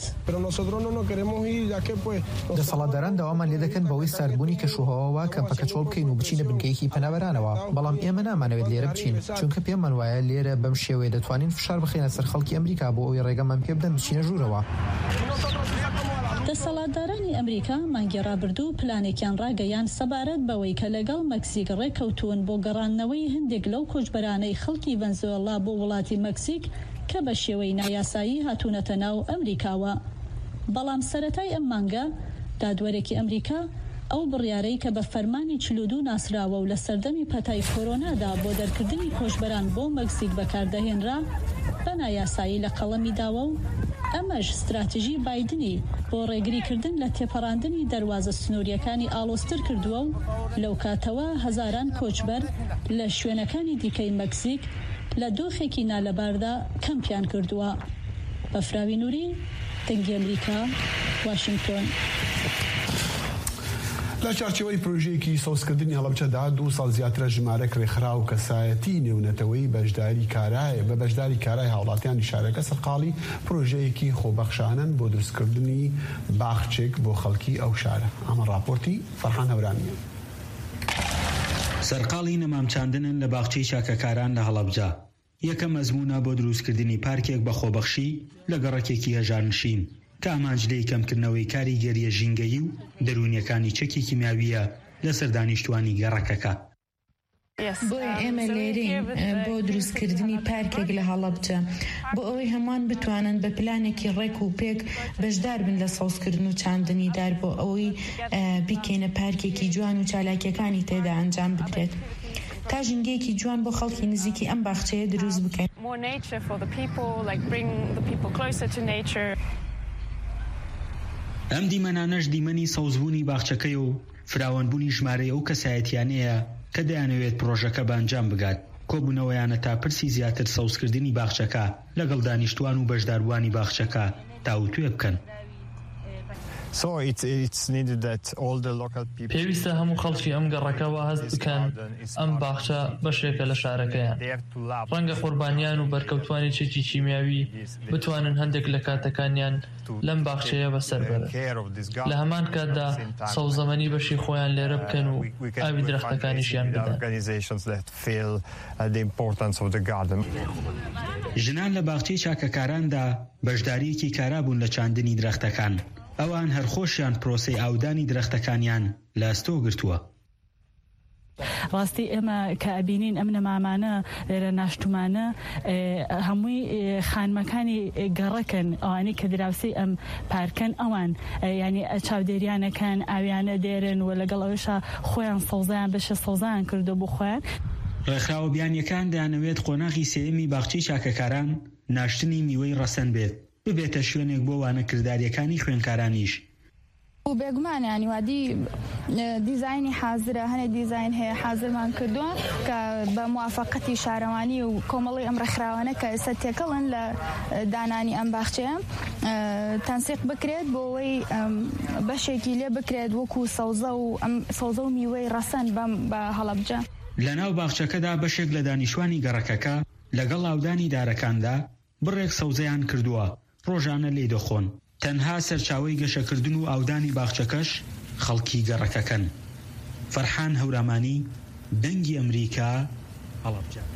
دەسەڵاتداران داوامان لێ دەکەن بەوەی ساردبوونی کەشوهەواوە کەمپەکە چۆڵ بکەین و بچینە بنکەیەکی پەنابەرانەوە بەڵام ئێمە نامانەوێت لێرە بچین چونکە پێمان وایە لێرە بەم شێوەیە دەتوانین فشار بخێنە سەر خەڵکی ئەمریکا بۆ ئەوەی ڕێگەمان پێ بدەن بچینە ژوورەوە. دەسەڵاتدارانی ئەمریکا مانگی ڕابردوو پلانێکیان ڕاگەیان سەبارەت بەوەی کە لەگەڵ مەکسیک ڕێکەوتوون بۆ گەڕاندنەوەی هەندێک لەو کۆچبەرانەی خەڵکی ڤەنزوێلا بۆ وڵاتی مەکسیک کە بە شێوەی نایاسایی هاتوونەتە ناو ئەمریکاوە. بەڵام سەرەتای ئەم مانگە دادوەرێکی ئەمریکا ئەو بڕیارەی کە بە فەرمانی چلودوو ناسراوە و لە سەردەمی پەتای کۆرۆنادا بۆ دەرکردنی کۆچبەران بۆ مەکسیک بەکاردەهێنرا بە نایاسایی لە قەڵەمی داوە و ئەمەش استراتیژی بایدنی بۆ ڕێگریکردن لە تێپەڕاندنی دەواازە سنووریەکانی ئاڵۆستر کردووە و لەو کاتەوە هەزاران کۆچبەر لە شوێنەکانی دیکەی مەکسیک لە دۆخێکی نالەباردا کەمپیان کردووە. بەفراوی نووری دەنگی ئەمریکا واشنگتۆن. لە چارچەوەی پرۆژەیەکی سەوزکردنی هەڵەبجەدا دوو ساڵ زیاترە ژمارە کرێخرا و کەسایەتی نێونەتەوەی بەشداری کارای بە بەشداری کارای هاوڵاتیانی شارەکە سەرقاڵی پرۆژەیەکی خۆبەخشانن بۆ دروستکردنی باخچێک بۆ خەڵکی ئەو شارە. ئەمە راپۆرتی فەرحان هەورانیە. سەرقاڵی نەمامچاندنن لە باخچەی چاکەکاران لە هەڵەبجە. یەکەم مەزمونە بۆ دروستکردنی پارکێک بە خۆبەخشی لە گەڕەکێکی هەژارنشین کە ئامانجلەی کەمکردنەوەی کاری گەریە ژینگەیی و دەرونیەکانی چەکی کیمیاویە لەسەر دانیشتوانی گەڕەکەکە. بۆیە ئێمە لێرەین بۆ دروستکردنی پارکێک لە هەڵەبجە بۆ ئەوەی هەمان بتوانن بە پلانێکی ڕێک و پێک بەشدار بن لە سەوزکردن و چاندنی دار بۆ ئەوەی بکەینە پارکێکی جوان و چالاکیەکانی تێدا ئەنجام بدرێت تا ژینگەیەکی جوان بۆ خەڵکی نزیکی ئەم باخچەیە دروست بکەین. ئەم دیمەنانەش دیمەنی سەوزبوونی باخچەکەی و فراوانبوونی ژمارەی ئەو کەسایەتیانەیە کە دەیانەوێت پرۆژەکە بە ئەنجام بگات کۆبوونەوەیانە تا پرسی زیاتر سەوزکردنی باخچەکە لەگەڵ دانیشتوان و بەشداروانی باخچەکە تاوتوێ بکەن. پێویستە هەموو خەڵکی ئەم گەڕەکەەوە هەست بکەن ئەم باخچە بەشێکە لە شارەکەیان. ڕەنگە قوربانیان و بەرکەوتوانێکی کیمیاوی بتوانن هەندێک لە کاتەکانیان لەم باخچەیە بەسەر بەرن. لە هەمان کاتدا سەوزەمەنی بەشی خۆیان لێرە بکەن و ئاوی درەختەکانیشیان بدەن. ژنان لە باخچەی چاکەکاراندا بەشداریەکی کارا بوون لە چاندنی درەختەکان. ئەوان هەرخۆشیان پرۆسەی ئاودانی درەختەکانیان لە ئەستۆ گرتووە. ڕاستی ئێمە کە ئەبینین ئەم نەمامانە لێرە ناشتومانە هەمووی خانمەکانی گەڕەکەن ئەوانەی کە دراوسی ئەم پارکەن ئەوان ینی چاودێریانەکان ئاویانە دێرن و لەگەڵ ئەوشە خۆیان سەوزیان بەشە سەوزان کردو بۆ خۆیان. ڕێکخراوە بیانیەکان دەیانەوێت قۆناغی سێمی باخچەی چاکەکاران ناشتنی میوەی ڕەسەن بێت ببێتە شوێنێک بۆ وانە کرداریەکانی خوێنکارانیش. و بێگومانیانی وادی دیزایانی حازرە هەنێ دیزاین هەیە حازرمان کردووە کە بە موافقەتی شارەوانی و کۆمەڵی ئەم ڕێکخراوانە کە ئێستا تێکەڵن لە دانانی ئەم باخچەیە تەنسیق بکرێت بۆ ئەوەی بەشێکی لێ بکرێت وەکو سەوزە و سەوزە و میوەی ڕەسەن بە هەڵەبجە. لە ناو باخچەکەدا بەشێک لە دانیشتوانی گەڕەکەکە لەگەڵ ئاودانی دارەکاندا بڕێک سەوزەیان کردووە ڕۆژانە لێ دەخۆن. تەنها سەرچاوەی گەشەکردن و ئاودانی باخچەکەش خەڵکی گەڕەکەکەن. فەرحان هەورامانی، دەنگی ئەمریکا، هەڵەبجە.